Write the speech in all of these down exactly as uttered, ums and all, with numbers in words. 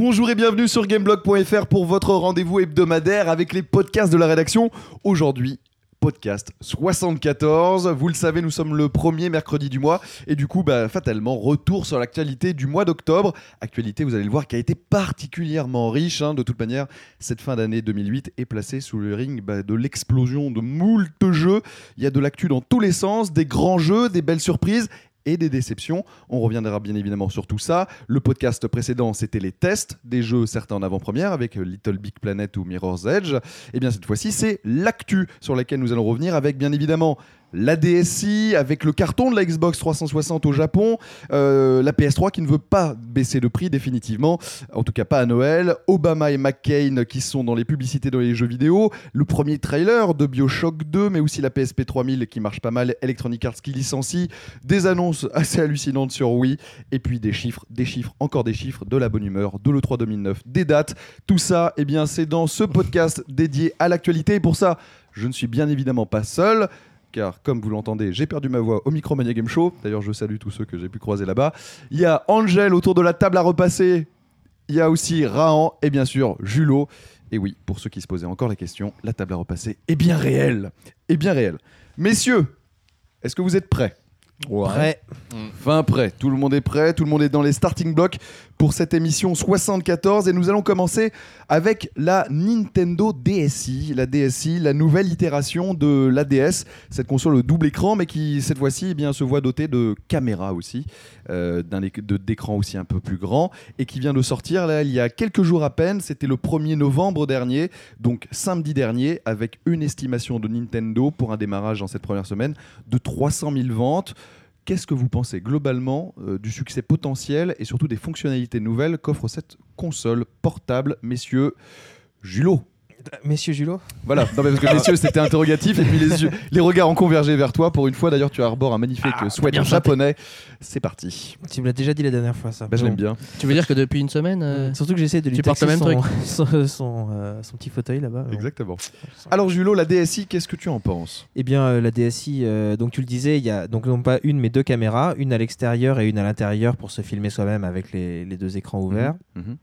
Bonjour et bienvenue sur gameblog point f r pour votre rendez-vous hebdomadaire avec les podcasts de la rédaction. Aujourd'hui, podcast soixante-quatorze. Vous le savez, nous sommes le premier mercredi du mois et du coup, bah, fatalement, retour sur l'actualité du mois d'octobre. Actualité, vous allez le voir, qui a été particulièrement riche. Hein. De toute manière, cette fin d'année deux mille huit est placée sous le ring bah, de l'explosion de moult jeux. Il y a de l'actu dans tous les sens, des grands jeux, des belles surprises et des déceptions. On reviendra bien évidemment sur tout ça. Le podcast précédent, c'était les tests des jeux, certains en avant-première avec Little Big Planet ou Mirror's Edge. Et bien cette fois-ci, c'est l'actu sur laquelle nous allons revenir avec bien évidemment la D S I, avec le carton de la Xbox trois cent soixante au Japon, euh, la P S trois qui ne veut pas baisser de prix définitivement, en tout cas pas à Noël, Obama et McCain qui sont dans les publicités dans les jeux vidéo, le premier trailer de BioShock deux, mais aussi la P S P trois mille qui marche pas mal, Electronic Arts qui licencie, des annonces assez hallucinantes sur Wii, et puis des chiffres, des chiffres, encore des chiffres, de la bonne humeur, de l'E trois deux mille neuf, des dates, tout ça, eh bien, c'est dans ce podcast dédié à l'actualité, et pour ça, je ne suis bien évidemment pas seul, car comme vous l'entendez, j'ai perdu ma voix au Micromania Game Show. D'ailleurs, je salue tous ceux que j'ai pu croiser là-bas. Il y a Angel autour de la table à repasser. Il y a aussi Rahan et bien sûr Julot. Et oui, pour ceux qui se posaient encore la question, la table à repasser est bien réelle. Est bien réelle. Messieurs, est-ce que vous êtes prêts ? Ouais. Prêt. Enfin prêt, tout le monde est prêt, tout le monde est dans les starting blocks pour cette émission soixante-quatorze et nous allons commencer avec la Nintendo D S I, la D S I, la nouvelle itération de la D S, cette console au double écran mais qui cette fois-ci eh bien, se voit dotée de caméras aussi, euh, d'un éc- de, d'écran aussi un peu plus grand et qui vient de sortir là il y a quelques jours à peine, c'était le premier novembre dernier, donc samedi dernier, avec une estimation de Nintendo pour un démarrage dans cette première semaine de trois cent mille ventes. Qu'est-ce que vous pensez globalement euh, du succès potentiel et surtout des fonctionnalités nouvelles qu'offre cette console portable, messieurs Julot? Messieurs Julot. Voilà, non, mais parce que messieurs c'était interrogatif et puis les, yeux, les regards ont convergé vers toi. Pour une fois d'ailleurs, tu arbores un magnifique Ah, sweat bien japonais. C'est parti. Tu me l'as déjà dit la dernière fois, ça. Bah, je l'aime bien. Tu veux dire que depuis une semaine euh, Surtout que j'essaie de lui Tu portes taxer le même son, son, son, euh, son petit fauteuil là-bas. mais bon. Exactement. Alors Julot, la D S I, qu'est-ce que tu en penses? Eh bien, euh, la D S I, euh, donc tu le disais, il y a donc non pas une mais deux caméras, une à l'extérieur et une à l'intérieur pour se filmer soi-même avec les, les deux écrans ouverts. Mhm.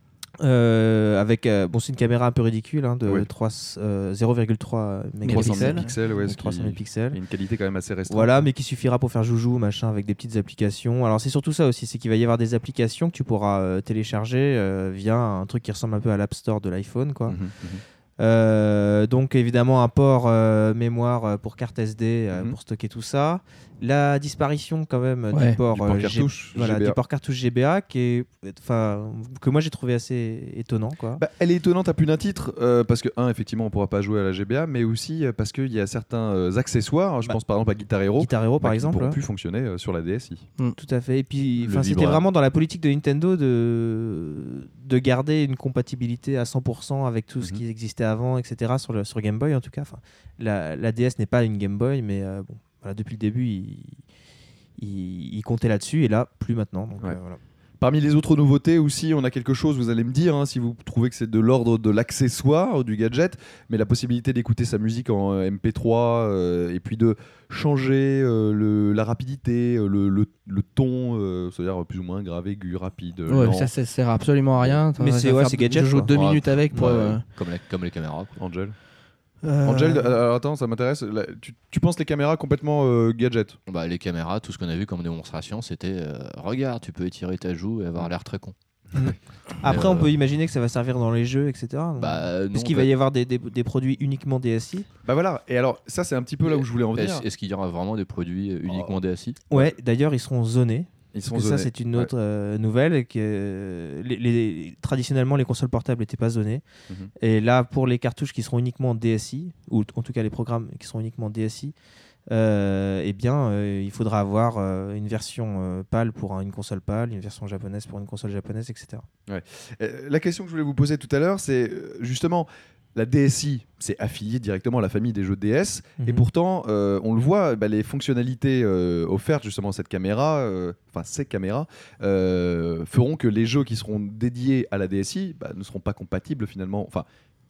Euh, avec euh, bon, c'est une caméra un peu ridicule hein, de Oui. trois, euh, zéro virgule trois trois cent mille mégapixels. pixels, ouais, Donc ce trois cent mille qui- pixels. Il y a une qualité quand même assez restreinte. Voilà, mais qui suffira pour faire joujou, machin, avec des petites applications. Alors c'est surtout ça aussi, c'est qu'il va y avoir des applications que tu pourras euh, télécharger euh, via un truc qui ressemble un peu à l'App Store de l'iPhone, quoi. Mhm, mhm. Euh, donc évidemment un port euh, mémoire euh, pour carte S D euh, Mhm. pour stocker tout ça. La disparition quand même Ouais, du port, du port euh, G- cartouche voilà, G B A. du port cartouche G B A qui est, enfin, que moi j'ai trouvé assez étonnant, quoi. Bah, elle est étonnante à plus d'un titre, euh, parce que, un, effectivement, on ne pourra pas jouer à la G B A, mais aussi euh, parce qu'il y a certains euh, accessoires, je Bah, pense par exemple à Guitar Hero, Guitar Hero bah, par qui exemple. ne pourront hein. plus fonctionner euh, sur la D S I. Tout à fait. Et puis, Le enfin, c'était vibra. vraiment dans la politique de Nintendo de, de garder une compatibilité à cent pour cent avec tout ce Mhm. qui existait avant, et cetera, sur, le, sur Game Boy en tout cas. Enfin, la, la D S n'est pas une Game Boy, mais euh, bon, voilà, depuis le début, il, il, il comptait là-dessus, et là, plus maintenant. Donc, Ouais. euh, voilà. Parmi les autres nouveautés aussi, on a quelque chose, vous allez me dire, hein, si vous trouvez que c'est de l'ordre de l'accessoire, du gadget, mais la possibilité d'écouter sa musique en euh, M P trois, euh, et puis de changer euh, le, la rapidité, euh, le, le, le ton, euh, c'est-à-dire plus ou moins grave, aigu, rapide, Ouais, lent. ça, ça sert absolument à rien. Mais Ça c'est- va ouais, faire c'est deux- gadget, Je joue quoi. deux Ouais. minutes avec pour. Ouais, euh, comme, la- comme les caméras. quoi. Angel. Euh, Angel, euh, alors attends, ça m'intéresse. Là, tu, tu penses les caméras complètement euh, gadget? Bah, les caméras, tout ce qu'on a vu comme démonstration, c'était euh, regarde, tu peux étirer ta joue et avoir l'air très con. Après, euh, on peut imaginer que ça va servir dans les jeux, et cetera. Donc, Bah, non, Parce qu'il bah, va y avoir des, des, des produits uniquement D S I. Bah voilà, et alors ça c'est un petit peu là où je voulais en venir. Est-ce, est-ce qu'il y aura vraiment des produits euh, uniquement D S I? Ouais, d'ailleurs, ils seront zonés. Ils Parce sont que ça, zonés. c'est une Ouais. autre euh, nouvelle. Et que, euh, les, les- traditionnellement, les consoles portables n'étaient pas zonées. Mhm. Et là, pour les cartouches qui seront uniquement D S I, ou t- en tout cas les programmes qui seront uniquement D S I, euh, eh bien, euh, il faudra avoir euh, une version euh, PAL pour un- une console PAL, une version japonaise pour une console japonaise, et cetera. Euh, La question que je voulais vous poser tout à l'heure, c'est euh, justement la D S I, c'est affilié directement à la famille des jeux D S, et Mhm. pourtant, euh, on le voit, bah, les fonctionnalités euh, offertes justement à cette caméra, euh, enfin ces caméras, euh, feront que les jeux qui seront dédiés à la D S I bah, ne seront pas compatibles finalement. Enfin,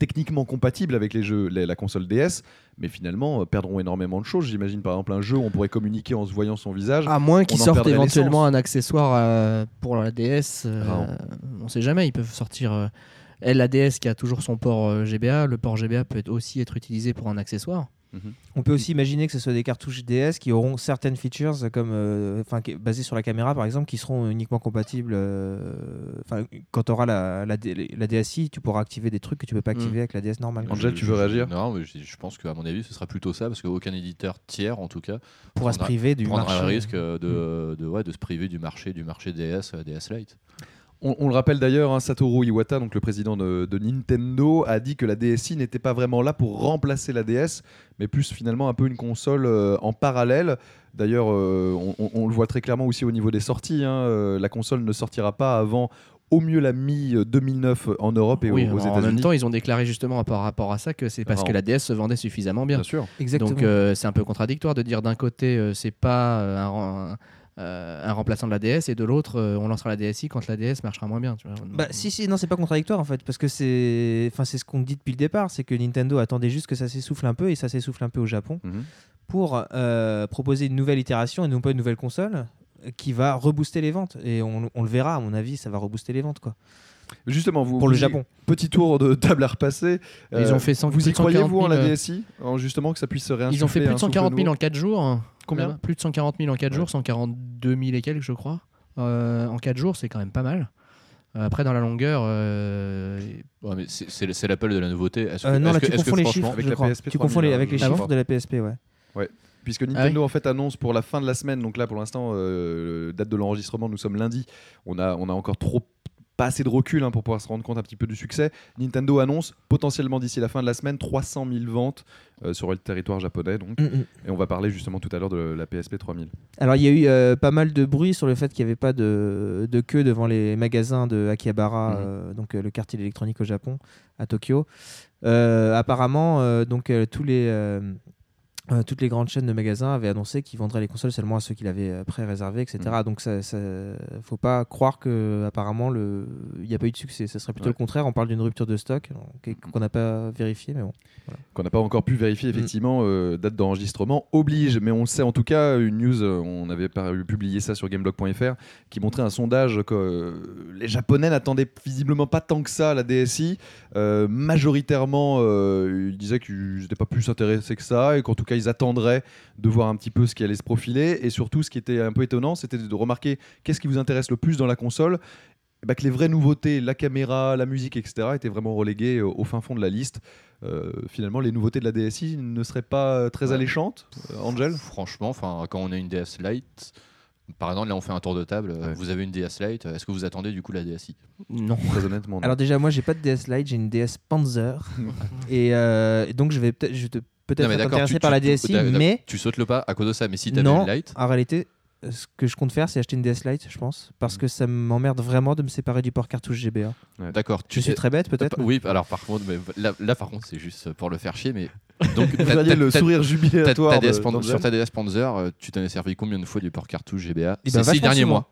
techniquement compatibles avec les jeux, la, la console D S, mais finalement euh, perdront énormément de choses. J'imagine par exemple un jeu où on pourrait communiquer en se voyant son visage. À moins qu'ils on en sortent perdrait éventuellement l'essence. un accessoire euh, pour la D S. euh, Ah, on sait jamais, ils peuvent sortir. euh, elle, la D S qui a toujours son port euh, G B A, le port G B A peut être aussi être utilisé pour un accessoire. On peut aussi imaginer que ce soit des cartouches D S qui auront certaines features comme euh, enfin qui- basées sur la caméra par exemple qui seront uniquement compatibles. euh, Enfin, quand tu auras la, la, D- la D S i, tu pourras activer des trucs que tu peux pas activer Mm. avec la D S normale. Angel, Je- tu veux je- réagir ? Non, mais je, je pense qu'à mon avis, ce sera plutôt ça, parce qu'aucun éditeur tiers, en tout cas, Pourra se prendra- priver du prendra marché. le risque euh, de, de, ouais, de se priver du marché, du marché D S, euh, D S Lite. On, on le rappelle d'ailleurs, hein, Satoru Iwata, donc le président de, de Nintendo, a dit que la D S i n'était pas vraiment là pour remplacer la D S, mais plus finalement un peu une console euh, en parallèle. D'ailleurs, euh, on, on- on le voit très clairement aussi au niveau des sorties. hein, euh, la console ne sortira pas avant au mieux la mi deux mille neuf en Europe et oui, aux, aux alors, en même États-Unis. temps, ils ont déclaré justement par rapport à ça que c'est parce Ah, que la D S se vendait suffisamment bien. Bien sûr. Exactement. Donc euh, c'est un peu contradictoire de dire d'un côté euh, c'est pas euh, un, ren- euh, un remplaçant de la D S et de l'autre euh, on lancera la D S i quand la D S marchera moins bien. Tu vois. Bah, si, si, non, c'est pas contradictoire en fait, parce que c'est, enfin, c'est ce qu'on dit depuis le départ, c'est que Nintendo attendait juste que ça s'essouffle un peu et ça s'essouffle un peu au Japon Mhm. pour euh, proposer une nouvelle itération et non pas une nouvelle console euh, qui va rebooster les ventes. Et on, on le verra, à mon avis, ça va rebooster les ventes quoi. Justement, vous, Pour le vous y- Japon. Petit tour de table à repasser. Ils ont fait cent- vous plus y de cent croyez, quarante vous, en la mille, D S i en justement que ça puisse se réinsuffler Ils ont fait plus un de cent quarante mille souffle en quatre jours. hein. Combien Même, Plus de cent quarante mille en quatre Ouais. jours, cent quarante-deux mille et quelques je crois. Euh, en quatre jours c'est quand même pas mal. Euh, Après dans la longueur, euh, Ouais, mais c'est- c'est c'est l'appel de la nouveauté. Est-ce que, Euh, non, est-ce là que- tu est-ce que confonds les franchement- chiffres, avec je la crois. P S P Tu trois confonds les mille, avec les je chiffres crois. de la P S P, ouais. Puisque Nintendo Ah oui en fait annonce pour la fin de la semaine, donc là pour l'instant euh, date de l'enregistrement, nous sommes lundi, on a, on a encore trop pas assez de recul hein, pour pouvoir se rendre compte un petit peu du succès. Nintendo annonce potentiellement d'ici la fin de la semaine trois cent mille ventes euh, sur le territoire japonais donc, Mm, mm. et on va parler justement tout à l'heure de la P S P trois mille. Alors il y a eu euh, pas mal de bruit sur le fait qu'il n'y avait pas de, de queue devant les magasins de Akihabara, Mhm. euh, donc euh, le quartier de l'électronique au Japon, à Tokyo. Euh, apparemment, euh, donc euh, tous les euh, euh, toutes les grandes chaînes de magasins avaient annoncé qu'ils vendraient les consoles seulement à ceux qui l'avaient euh, pré-réservé, et cetera. Mhm. Donc ça, ça, faut pas croire que apparemment le, il n'y a pas eu de succès. Ça serait plutôt Ouais. le contraire. On parle d'une rupture de stock donc, qu'on n'a pas vérifié, mais bon. Qu'on n'a pas encore pu vérifier effectivement, euh, date d'enregistrement oblige, mais on le sait en tout cas, une news, euh, on avait par- publié ça sur gameblog point f r, qui montrait un sondage que euh, les Japonais n'attendaient visiblement pas tant que ça à la D S i, euh, majoritairement euh, ils disaient qu'ils n'étaient pas plus intéressés que ça, et qu'en tout cas ils attendraient de voir un petit peu ce qui allait se profiler, et surtout ce qui était un peu étonnant, c'était de remarquer qu'est-ce qui vous intéresse le plus dans la console. Eh ben, que les vraies nouveautés, la caméra, la musique, et cetera, étaient vraiment reléguées au, au fin fond de la liste. Euh, finalement, les nouveautés de la D S i ne seraient pas euh, très Ouais. alléchantes, euh, Angel. Franchement, enfin, quand on a une D S Lite, par exemple, là on fait un tour de table. euh, Ouais. Vous avez une D S Lite, est-ce que vous attendez du coup la D S i? non. Très honnêtement. non. Alors déjà, moi, j'ai pas de D S Lite, j'ai une D S Panzer, et, euh, et donc je vais peut-être, je vais te- peut-être Non, mais être d'accord, intéressé tu- par tu- la tu- D S i, d'accord, mais Tu sautes le pas à cause de ça, mais si t'avais non, une Lite, en réalité, euh, ce que je compte faire, c'est acheter une D S Lite, je pense, parce que ça m'emmerde vraiment de me séparer du port cartouche G B A. d'accord. Je tu suis sais- très bête, peut-être. Oui, alors par contre, mais là, là, par contre, c'est juste pour le faire chier, mais donc Vous t'as- voyez t'as- le t'as- sourire t'as- jubilatoire ta D S de- Pan- d'Angel. sur ta D S Panzer, euh, tu t'en es servi combien de fois du port cartouche G B A Eh ces ben, six vachement derniers souvent.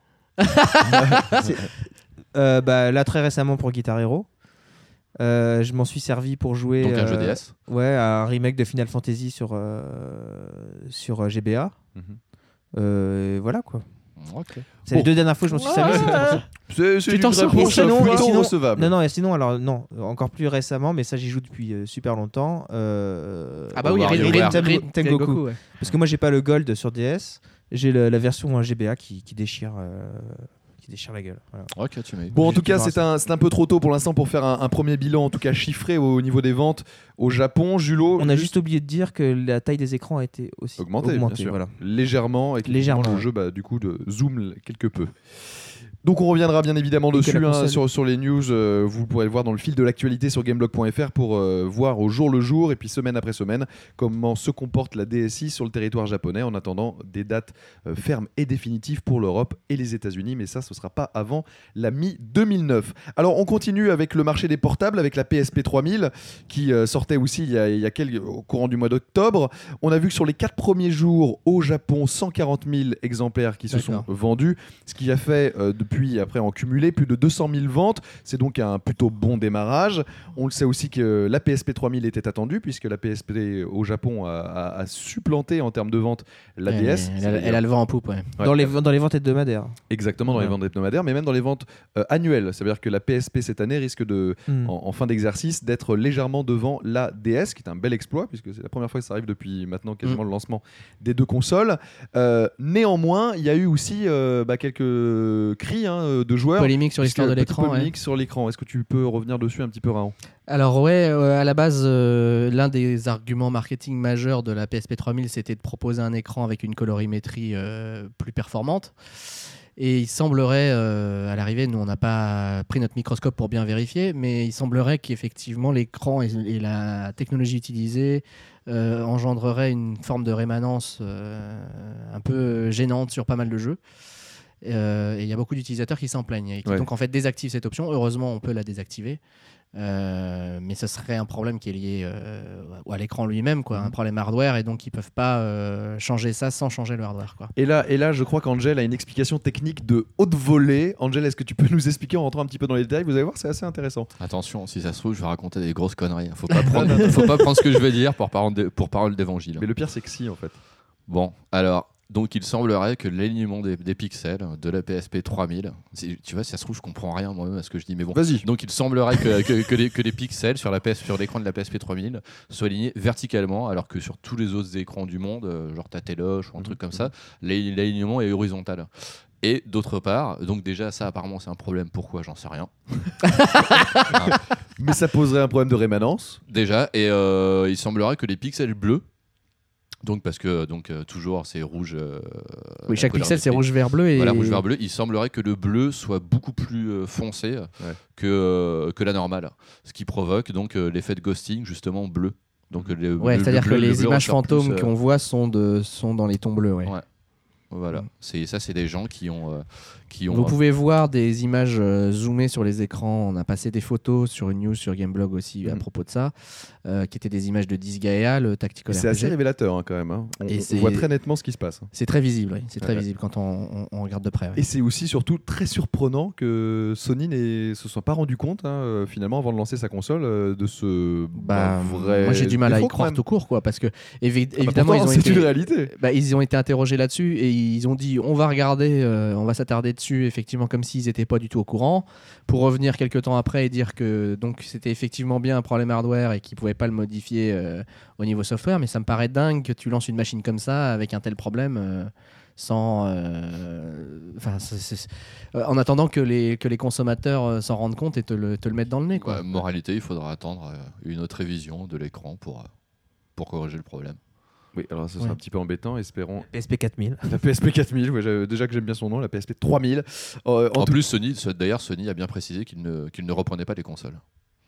mois? C'est- euh, bah, là, très récemment pour Guitar Hero. Euh, je m'en suis servi pour jouer Donc un jeu euh, D S. ouais, à un remake de Final Fantasy sur, euh, sur euh, G B A. Mhm. Euh, et voilà quoi. Ok. C'est Bon. les deux dernières fois que je m'en suis servi. c'est pour ça. C'est c'est Tu une t'en sors réponse Et sinon- plutôt et sinon- recevable. Non, non, et sinon, alors non, encore plus récemment, mais ça j'y joue depuis euh, super longtemps. euh, Ah bah oui, WarioWare. Rin- Rin- Tengoku, Rin- Tengoku. Tengoku, ouais. Parce que moi j'ai pas le Gold sur D S, j'ai le- la version en G B A qui, qui déchire, euh, qui déchire la gueule. Voilà. Ok, tu mets. Bon, en J'ai tout cas, toujours c'est un, c'est un peu trop tôt pour l'instant pour faire un, un premier bilan, en tout cas chiffré au niveau des ventes au Japon. Julo, On a juste oublié de dire que la taille des écrans a été aussi augmenté, augmentée. bien sûr. Voilà. Légèrement, et que Légèrement, le ouais. jeu, bah, du coup, de zoom quelque peu. Donc on reviendra bien évidemment Et que dessus la hein, console- sur, sur les news, euh, vous pourrez le voir dans le fil de l'actualité sur gameblog point f r pour euh, voir au jour le jour et puis semaine après semaine comment se comporte la D S i sur le territoire japonais en attendant des dates euh, fermes et définitives pour l'Europe et les États-Unis, mais ça ce sera pas avant la mi deux mille neuf. Alors on continue avec le marché des portables avec la P S P trois mille qui euh, sortait aussi il y a, il y a quelques, au courant du mois d'octobre. On a vu que sur les quatre premiers jours au Japon, cent quarante mille exemplaires qui se sont D'accord. vendus, ce qui a fait euh, de depuis après en cumulé plus de deux cent mille ventes. C'est donc un plutôt bon démarrage. On le sait aussi que la P S P trois mille était attendue puisque la P S P au Japon a, a- a supplanté en termes de vente la elle, D S. elle, elle, elle a le vent en poupe. Ouais. Ouais. Dans, les, dans les ventes hebdomadaires. Exactement, dans les Ouais. ventes hebdomadaires, mais même dans les ventes euh, annuelles. Ça veut dire que la P S P cette année risque de, Mm. en, en fin d'exercice, d'être légèrement devant la D S, qui est un bel exploit, puisque c'est la première fois que ça arrive depuis maintenant quasiment Mm. le lancement des deux consoles. Euh, néanmoins, il y a eu aussi euh, bah, quelques cris hein, de joueurs. Polémique sur l'histoire de Puisque- l'écran. petite ouais. polémique sur l'écran. Est-ce que tu peux revenir dessus un petit peu, Raon? Alors ouais, euh, à la base, euh, l'un des arguments marketing majeurs de la P S P trois mille, c'était de proposer un écran avec une colorimétrie euh, plus performante. Et il semblerait, euh, à l'arrivée, nous on n'a pas pris notre microscope pour bien vérifier, mais il semblerait qu'effectivement l'écran et, et la technologie utilisée euh, engendrerait une forme de rémanence euh, un peu gênante sur pas mal de jeux. Euh, et il y a beaucoup d'utilisateurs qui s'en plaignent et qui Ouais. donc en fait désactivent cette option. Heureusement, on peut la désactiver. Euh, mais ce serait un problème qui est lié euh, à l'écran lui-même, quoi, un problème hardware, et donc ils peuvent pas euh, changer ça sans changer le hardware, quoi. Et là, et là, je crois qu'Angel a une explication technique de haute volée. Angel, est-ce que tu peux nous expliquer en rentrant un petit peu dans les détails? Vous allez voir, c'est assez intéressant. Attention, si ça se trouve, je vais raconter des grosses conneries. Faut pas prendre, faut pas prendre ce que je vais dire pour parole, de- pour parole d'évangile. Mais le pire, c'est que si, en fait. Bon, alors, donc il semblerait que l'alignement des, des pixels de la P S P trois mille, c'est- tu vois, si ça se trouve, je comprends rien moi-même à ce que je dis, mais bon. Vas-y. Donc il semblerait que, que, que les, que les pixels sur, la P S, sur l'écran de la P S P trois mille soient alignés verticalement, alors que sur tous les autres écrans du monde, euh, genre ta téloche ou un truc comme ça, l'ali- l'alignement est horizontal. Et d'autre part, donc déjà ça apparemment c'est un problème, pourquoi j'en sais rien. Hein, Mais ça poserait un problème de rémanence. déjà, et euh, il semblerait que les pixels bleus, donc parce que donc euh, toujours c'est rouge. euh, Oui, la chaque couleur pixel du c'est pays. rouge, vert, bleu et Voilà, rouge, vert, bleu. Il semblerait que le bleu soit beaucoup plus euh, foncé que, euh, que la normale. Ce qui provoque donc euh, l'effet de ghosting, justement bleu. Donc, euh, le, Ouais, le- c'est-à-dire le que bleu- le les bleu images ressort plus, fantômes euh, qu'on voit sont, de, sont dans les tons bleus. Ouais. Ouais. Voilà. C'est, ça, c'est des gens qui ont. euh, qui ont Vous euh, pouvez voir des images euh, zoomées sur les écrans. On a passé des photos sur une news sur Gameblog aussi à Mhm. propos de ça, euh, qui étaient des images de Disgaea, le Tactical C'est R P G. assez révélateur hein, quand même. hein. On, Et on c'est- voit très nettement ce qui se passe. C'est très visible, oui. C'est très Ouais. visible quand on, on- on regarde de près. ouais. Et c'est aussi surtout très surprenant que Sony ne se soit pas rendu compte hein, euh, finalement avant de lancer sa console euh, de ce Bah, vrai moi j'ai du mal à y défaut, quand croire même. tout court, quoi, parce que évi- Ah bah évidemment pourtant, ils ont c'est été, une réalité. bah, ils ont été interrogés là-dessus et ils ont dit on va regarder, euh, on va s'attarder dessus, effectivement comme s'ils n'étaient pas du tout au courant, pour revenir quelques temps après et dire que donc c'était effectivement bien un problème hardware et qu'ils pouvaient pas le modifier euh, au niveau software. Mais ça me paraît dingue que tu lances une machine comme ça avec un tel problème. euh, sans, euh, enfin, c'est- c'est- euh, en attendant que les, que les consommateurs euh, s'en rendent compte et te le, te le mettent dans le nez, quoi. bah, moralité, il faudra attendre euh, une autre révision de l'écran pour, euh, pour corriger le problème. Oui, alors ça sera Ouais. un petit peu embêtant. Espérons. P S P quatre mille. La P S P quatre mille, ouais, j'ai- déjà que j'aime bien son nom, la P S P trois mille. Euh, en En tout- plus, Sony, ce- d'ailleurs, Sony a bien précisé qu'il ne, qu'il ne reprenait pas les consoles.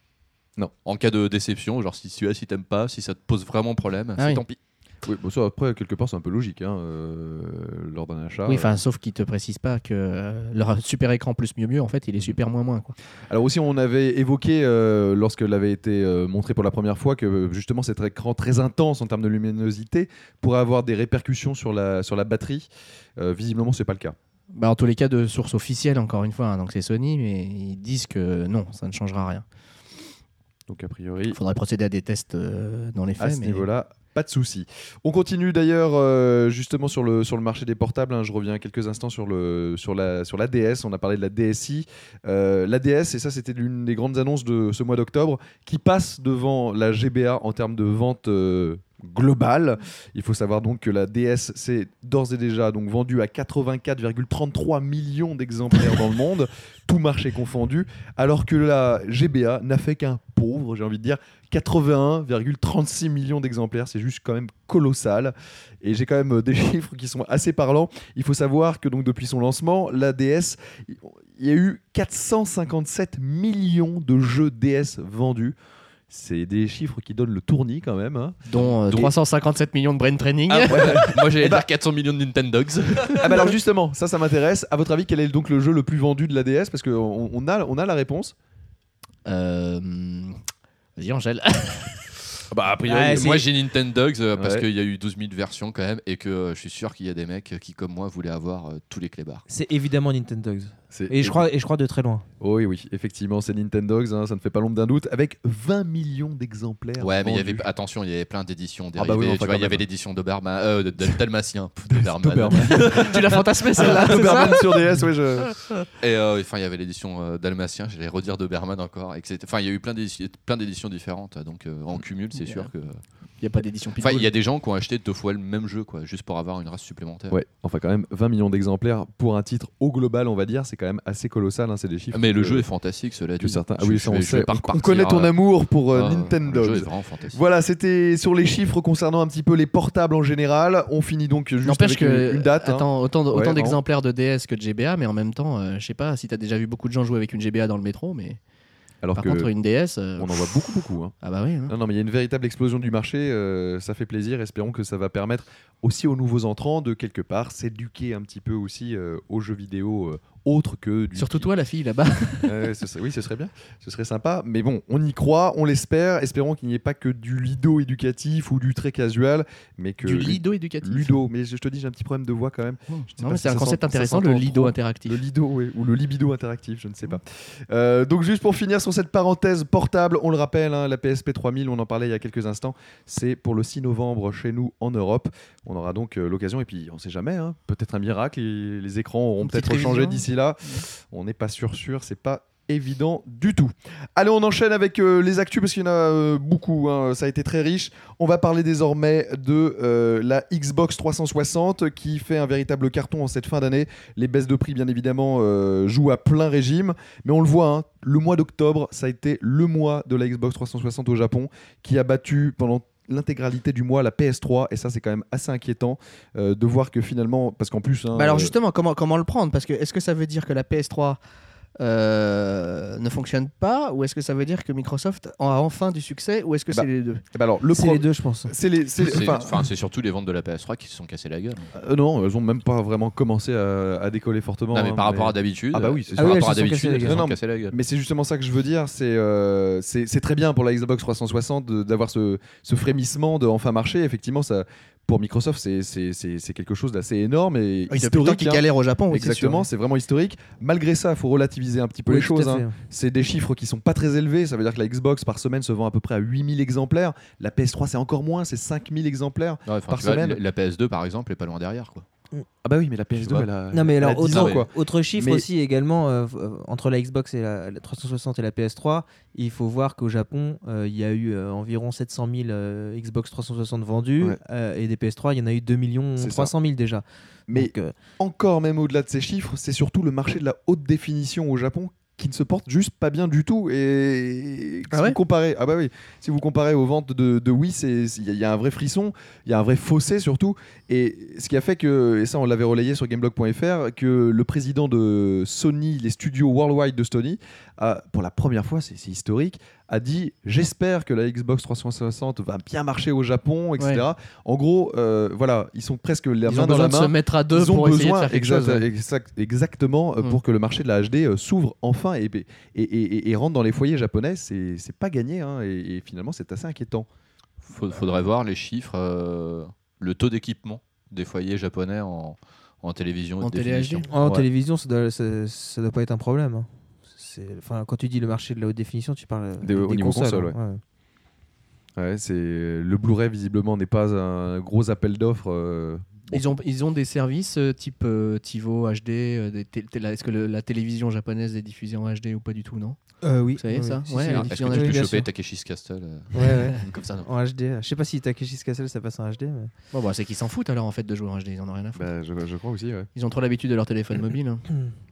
Non. En cas de déception, genre si tu si t'aimes pas, si ça te pose vraiment problème, Ah c'est oui. tant pis. Oui, bon, ça, après, quelque part, c'est un peu logique hein, euh, lors d'un achat. Oui, enfin, sauf qu'ils te précisent pas que euh, leur super écran plus mieux mieux, en fait, il est super moins moins, quoi. Alors aussi, on avait évoqué, euh, lorsque l'avait été euh, montré pour la première fois, que justement cet écran très intense en termes de luminosité pourrait avoir des répercussions sur la, sur la batterie. Euh, visiblement, c'est pas le cas. Bah, en tous les cas, de source officielle, encore une fois, hein, donc c'est Sony, mais ils disent que non, ça ne changera rien. Donc a priori, Il faudrait procéder à des tests euh, dans les faits. à ce mais... niveau-là, pas de souci. On continue d'ailleurs euh, justement sur le, sur le marché des portables. hein. Je reviens quelques instants sur, le, sur, la, sur la D S. On a parlé de la D S i. Euh, la D S, et ça c'était l'une des grandes annonces de ce mois d'octobre, qui passe devant la G B A en termes de vente euh, globale. Il faut savoir donc que la D S s'est d'ores et déjà donc vendue à quatre-vingt-quatre virgule trente-trois millions d'exemplaires dans le monde, tout marché confondu, alors que la G B A n'a fait qu'un pauvre, j'ai envie de dire, quatre-vingt-un virgule trente-six millions d'exemplaires. C'est juste quand même colossal. Et j'ai quand même euh, des chiffres qui sont assez parlants. Il faut savoir que donc depuis son lancement, la D S, il y a eu quatre cent cinquante-sept millions de jeux D S vendus. C'est des chiffres qui donnent le tournis quand même. hein. Dont euh, Donc- trois cent cinquante-sept millions de brain training. Ah, ouais. Moi j'allais Eh bah- dire quatre cents millions de Nintendogs. Ah bah alors justement, ça, ça m'intéresse. À votre avis, quel est donc le jeu le plus vendu de la D S? Parce qu'on on a, on a la réponse. Euh, Vas-y, Angèle. Bah a priori, Ouais, Et c'est- moi j'ai Nintendogs euh, parce Ouais. qu'il y a eu douze mille versions quand même et que euh, je suis sûr qu'il y a des mecs qui comme moi voulaient avoir euh, tous les clébards. C'est évidemment Nintendogs. C'est- Et je crois, et je crois de très loin. Oh oui, oui, effectivement, c'est Nintendogs, hein, ça ne fait pas l'ombre d'un doute, avec vingt millions d'exemplaires. Ouais, mais il y vendus. avait, attention, il y avait plein d'éditions Ah bah dérivées. oui, enfin, tu vois, quand il y avait même. l'édition d'Oberman, euh, de, de Dalmatien, pff, d'Oberman. Doberman. Tu l'as fantasmé celle-là, c'est ça Doberman sur D S, ouais, je... Et euh, enfin, il y avait l'édition euh, Dalmatien, j'allais redire Doberman encore. et que c'était- Enfin, il y a eu plein d'éditions, plein d'éditions différentes, donc euh, en cumul, c'est sûr que. Il n'y a pas d'édition Enfin, Pitbull. il y a des gens qui ont acheté deux fois le même jeu, quoi, juste pour avoir une race supplémentaire. Ouais, enfin quand même, vingt millions d'exemplaires pour un titre au global, on va dire, c'est quand même assez colossal, hein, c'est des chiffres. Mais le que- jeu est fantastique, cela que dit. certains... Ah Je- oui, je ça on vais- je vais sait, pas on, on repartir, connaît ton euh, amour pour euh, ah, Nintendogs. Le jeu est vraiment fantastique. Voilà, c'était sur les chiffres concernant un petit peu les portables en général. On finit donc juste N'empêche avec que une, une date. hein. attends, autant, Ouais, autant non. d'exemplaires de D S que de G B A, mais en même temps, euh, je sais pas si t'as déjà vu beaucoup de gens jouer avec une G B A dans le métro, mais Alors par que contre une D S, euh, on en voit beaucoup, beaucoup. hein. ah bah oui. hein. Non, non, mais il y a une véritable explosion du marché. euh, ça fait plaisir. Espérons que ça va permettre aussi aux nouveaux entrants de quelque part s'éduquer un petit peu aussi euh, aux jeux vidéo euh, autres que du. Surtout toi, la fille là-bas. Ouais, ce serait- oui, ce serait bien. Ce serait sympa. Mais bon, on y croit, on l'espère. Espérons qu'il n'y ait pas que du lido éducatif ou du très casual, mais que Du lido éducatif. Ludo. Mais je te dis, j'ai un petit problème de voix quand même. Oh, sais non, pas mais si c'est un ça concept s'en- ça intéressant, le s'entend lido trop. interactif. Le lido, oui, ou le libido interactif, je ne sais pas. Euh, donc juste pour finir sur cette parenthèse portable, on le rappelle, hein, la P S P trois mille, on en parlait il y a quelques instants, c'est pour le six novembre chez nous en Europe. On aura donc euh, l'occasion, et puis on ne sait jamais, hein, peut-être un miracle, les, les écrans auront Une peut-être petite changé révision. d'ici là. On n'est pas sûr sûr, c'est pas évident du tout. Allez, on enchaîne avec euh, les actus parce qu'il y en a euh, beaucoup, hein, ça a été très riche. On va parler désormais de euh, la Xbox trois cent soixante qui fait un véritable carton en cette fin d'année. Les baisses de prix, bien évidemment, euh, jouent à plein régime, mais on le voit, hein, le mois d'octobre, ça a été le mois de la Xbox trois cent soixante au Japon qui a battu pendant l'intégralité du mois la P S trois, et ça c'est quand même assez inquiétant euh, de voir que finalement, parce qu'en plus hein, Bah alors euh, justement, comment, comment le prendre? Parce que est-ce que ça veut dire que la P S trois euh, ne fonctionne pas, ou est-ce que ça veut dire que Microsoft a enfin du succès, ou est-ce que Bah, c'est les deux? eh ben alors le C'est pro- les deux, je pense. c'est les, c'est les- C'est enfin, enfin, c'est surtout les ventes de la P S trois qui se sont cassées la gueule. euh, non, elles ont même pas vraiment commencé à, à décoller fortement. Non, mais hein, par rapport à d'habitude. Ah bah oui, c'est par sûr. rapport Ah à oui, elles se sont d'habitude, cassées elles la se gueule. sont cassées la gueule. Mais c'est justement ça que je veux dire, c'est euh, c'est c'est très bien pour la Xbox trois cent soixante de- d'avoir ce, ce frémissement de enfin marcher. Effectivement, ça, pour Microsoft, c'est- c'est c'est- c'est quelque chose d'assez énorme et Oui, depuis le temps historique. qu'ils hein. galèrent au Japon, oui, c'est sûr. Exactement, c'est vraiment historique. Malgré ça, il faut relativiser un petit peu Oui, les tout à choses. fait. hein. C'est des chiffres qui sont pas très élevés. Ça veut dire que la Xbox par semaine se vend à peu près à huit mille exemplaires. La P S trois, c'est encore moins, c'est cinq mille exemplaires. Ouais, enfin, par tu vois, semaine. la- La P S deux, par exemple, est pas loin derrière, quoi. Ah bah oui, mais la P S deux, vois. elle a, Non mais elle a alors dix autre, ans, quoi. autre chiffre Mais- aussi également euh, euh, entre la Xbox et la, la trois cent soixante et la P S trois, il faut voir qu'au Japon euh, il y a eu euh, environ sept cent mille euh, Xbox trois cent soixante vendus Ouais. euh, et des P S trois il y en a eu deux millions C'est trois cent mille déjà. Mais Donc, euh, encore même au-delà de ces chiffres, c'est surtout le marché de la haute définition au Japon qui ne se porte juste pas bien du tout. Et si Ah ouais vous comparez, ah bah oui, si vous comparez aux ventes de, de Wii, c'est il y, a- il y a un vrai frisson, il y a un vrai fossé surtout. Et ce qui a fait que, et ça on l'avait relayé sur gameblog point f r, que le président de Sony, les studios worldwide de Sony, a, pour la première fois, c'est c'est historique, a dit j'espère que la Xbox trois cent soixante va bien marcher au Japon, et cetera. En gros, euh, voilà, ils sont presque la Ils main ont dans la besoin de main. se mettre à deux Ils ont pour essayer de besoin faire quelque exact- chose. ouais. exact- exactement euh, Mm. pour que le marché de la H D euh, s'ouvre enfin et, et, et, et- et rentre dans les foyers japonais. C'est c'est pas gagné hein, et, et finalement c'est assez inquiétant. Faut- Faudrait voir les chiffres, euh, le taux d'équipement des foyers japonais en, en télévision En haute télé H D. définition. en Ouais. télévision ça doit, ça, ça doit pas être un problème. hein. C'est- Enfin, quand tu dis le marché de la haute définition, tu parles Des- des, au niveau consoles. console, hein. Ouais. Ouais, c'est le Blu-ray visiblement n'est pas un gros appel d'offres. euh, bon. Ils ont, ils ont des services euh, type euh, TiVo, H D. euh, des té- té- la- Est-ce que le- la télévision japonaise est diffusée en H D ou pas du tout, non? Euh, oui. Vous savez oui, ça si, Ouais, si, alors, oui. Est-ce Il y que en a tu Oui, peux bien choper sûr. Takeshi's Castle euh, Ouais, ouais. comme ça non. En H D. Je sais pas si Takeshi's Castle ça passe en H D. Mais... Bon, bah, c'est qu'ils s'en foutent alors en fait de jouer en H D. Ils en ont rien à foutre. Bah, je, je crois aussi. Ouais. Ils ont trop l'habitude de leur téléphone mobile. hein.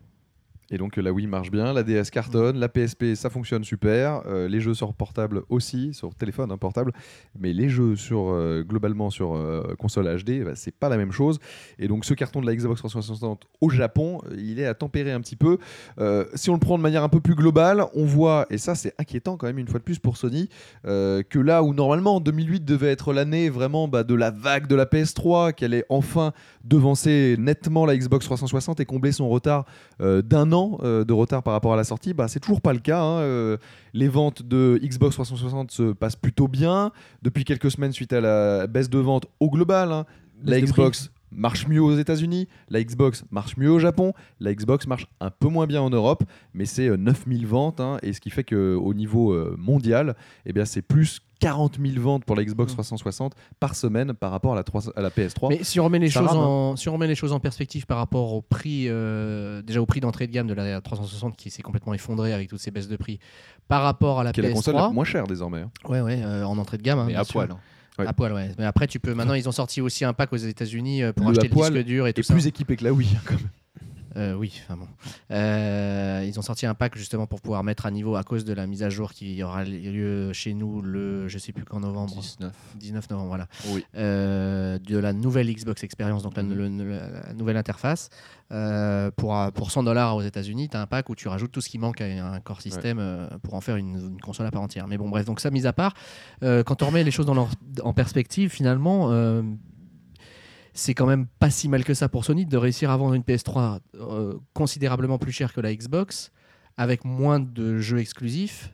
Et donc euh, la Wii marche bien, la D S cartonne, la P S P ça fonctionne super, euh, les jeux sur portable aussi, sur téléphone hein, portable, mais les jeux sur euh, globalement sur euh, console H D, bah, c'est pas la même chose. Et donc ce carton de la Xbox trois cent soixante au Japon, euh, il est à tempérer un petit peu. Euh, si on le prend de manière un peu plus globale, on voit, et ça c'est inquiétant quand même une fois de plus pour Sony, euh, que là où normalement deux mille huit devait être l'année vraiment bah, de la vague de la P S trois, qu'elle ait enfin devancé nettement la Xbox trois cent soixante et combler son retard euh, d'un an euh, de retard par rapport à la sortie, bah, c'est toujours pas le cas. hein. Euh, les ventes de Xbox trois cent soixante se passent plutôt bien depuis quelques semaines suite à la baisse de vente au global. hein. La Baisse de Xbox marche mieux aux États-Unis, la Xbox marche mieux au Japon, la Xbox marche un peu moins bien en Europe, mais c'est euh, neuf mille ventes, hein, et ce qui fait qu'au niveau euh, mondial, eh bien, c'est plus quarante mille ventes pour la Xbox trois cent soixante par semaine par rapport à la, trois- à la P S trois. Mais si on remet les Ça choses rame, hein. en, si on remet les choses en perspective par rapport au prix, euh, déjà au prix d'entrée de gamme de la trois cent soixante qui s'est complètement effondré avec toutes ces baisses de prix, par rapport à la qui est la P S console trois, la moins chère désormais. hein. ouais, ouais, euh, en entrée de gamme, hein, Mais bien à sûr. poil. hein. Ouais. À poil, ouais. Mais après, tu peux. Maintenant, ils ont sorti aussi un pack aux États-Unis euh, pour Le acheter à le poil disque dur et tout Et ça. plus équipé que la Wii, quand même. Euh, oui, enfin bon. Euh, ils ont sorti un pack justement pour pouvoir mettre à niveau à cause de la mise à jour qui aura lieu chez nous le, je sais plus quand novembre, dix-neuf. dix-neuf novembre, voilà. Oui. Euh, de la nouvelle Xbox Experience, donc la, Mhm. le- le- la nouvelle interface. Euh, pour, pour cent dollars aux États-Unis, tu as un pack où tu rajoutes tout ce qui manque à un core system euh, pour en faire une, une console à part entière. Mais bon, bref, donc ça, mis à part, euh, quand on remet les choses dans leur- en perspective, finalement. Euh, c'est quand même pas si mal que ça pour Sony de réussir à vendre une P S trois euh, considérablement plus chère que la Xbox, avec moins de jeux exclusifs,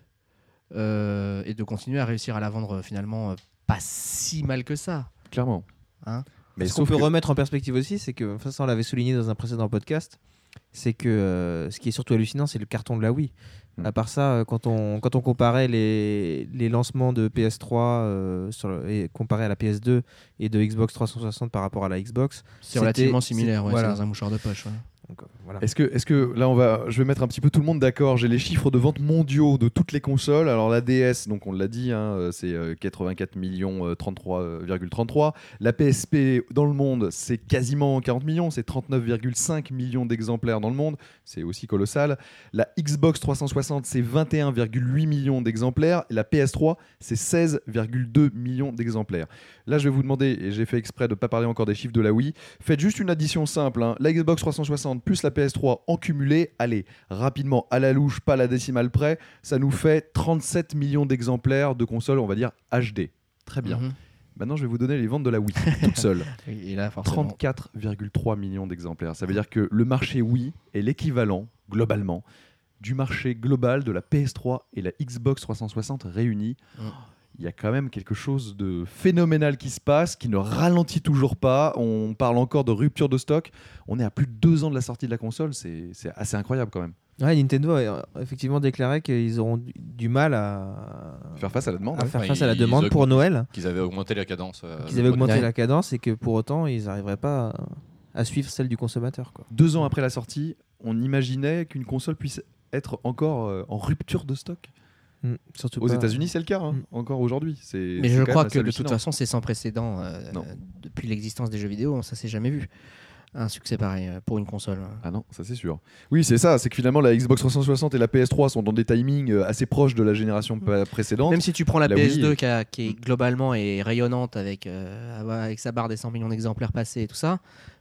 euh, et de continuer à réussir à la vendre euh, finalement euh, pas si mal que ça. Clairement. Hein mais Ce qu'on sauf peut que- remettre en perspective aussi, c'est que, enfin, ça on l'avait souligné dans un précédent podcast, c'est que euh, ce qui est surtout hallucinant, c'est le carton de la Wii. Mm. À part ça, euh, quand on, quand on comparait les, les lancements de P S trois euh, sur le- et comparé à la P S deux et de Xbox trois cent soixante par rapport à la Xbox, C'est C'était- relativement c'est- similaire, ouais, voilà. c'est dans un mouchoir de poche. Ouais. donc, euh, voilà. Est-ce que, est-ce que là on va, je vais mettre un petit peu tout le monde d'accord. J'ai les chiffres de vente mondiaux de toutes les consoles. Alors la D S, donc on l'a dit, hein, euh, c'est euh, quatre-vingt-quatre millions, euh, trente-trois virgule trente-trois. La P S P dans le monde, c'est quasiment quarante millions, c'est trente-neuf virgule cinq millions d'exemplaires dans le monde. C'est aussi colossal. La Xbox trois cent soixante, c'est vingt et un virgule huit millions d'exemplaires. Et la P S trois, c'est seize virgule deux millions d'exemplaires. Là, je vais vous demander, et j'ai fait exprès de ne pas parler encore des chiffres de la Wii, faites juste une addition simple. hein. La Xbox trois cent soixante plus la P S trois en cumulé, allez, rapidement, à la louche, pas à la décimale près, ça nous fait trente-sept millions d'exemplaires de consoles, on va dire, H D. Très bien. Mhm. Maintenant, je vais vous donner les ventes de la Wii, toute seule. Et et là, forcément. trente-quatre virgule trois millions d'exemplaires. Ça veut dire que le marché Wii est l'équivalent, globalement, du marché global de la P S trois et la Xbox trois cent soixante réunis. Mm. Il y a quand même quelque chose de phénoménal qui se passe, qui ne ralentit toujours pas. On parle encore de rupture de stock. On est à plus de deux ans de la sortie de la console. C'est c'est assez incroyable quand même. Ouais, Nintendo a euh, effectivement déclaré qu'ils auront du- du mal à, Faire face à la demande. à ouais. faire Ouais, face à la ils demande pour augmentent. Noël, Qu'ils avaient augmenté la cadence. euh, qu'ils avaient de- augmenté Ouais. la cadence et que pour autant ils n'arriveraient pas à, à suivre celle du consommateur. Quoi. Deux ans après la sortie, on imaginait qu'une console puisse être encore euh, en rupture de stock. Mm, surtout Aux pas- États-Unis, c'est le cas, hein, Mm. encore aujourd'hui. C'est- Mais c'est je quand crois même que assez de toute hallucinant. façon, c'est sans précédent. euh, Non. depuis l'existence des jeux vidéo, ça s'est jamais vu. Un succès pareil euh, pour une console. Ah non, ça c'est sûr. Oui, c'est ça, c'est que finalement la Xbox trois cent soixante et la P S trois sont dans des timings euh, assez proches de la génération pa- précédente. Même si tu prends la, La P S deux Wii- qui, a- qui est globalement est rayonnante avec, euh, avec sa barre des cent millions d'exemplaires passés et tout ça,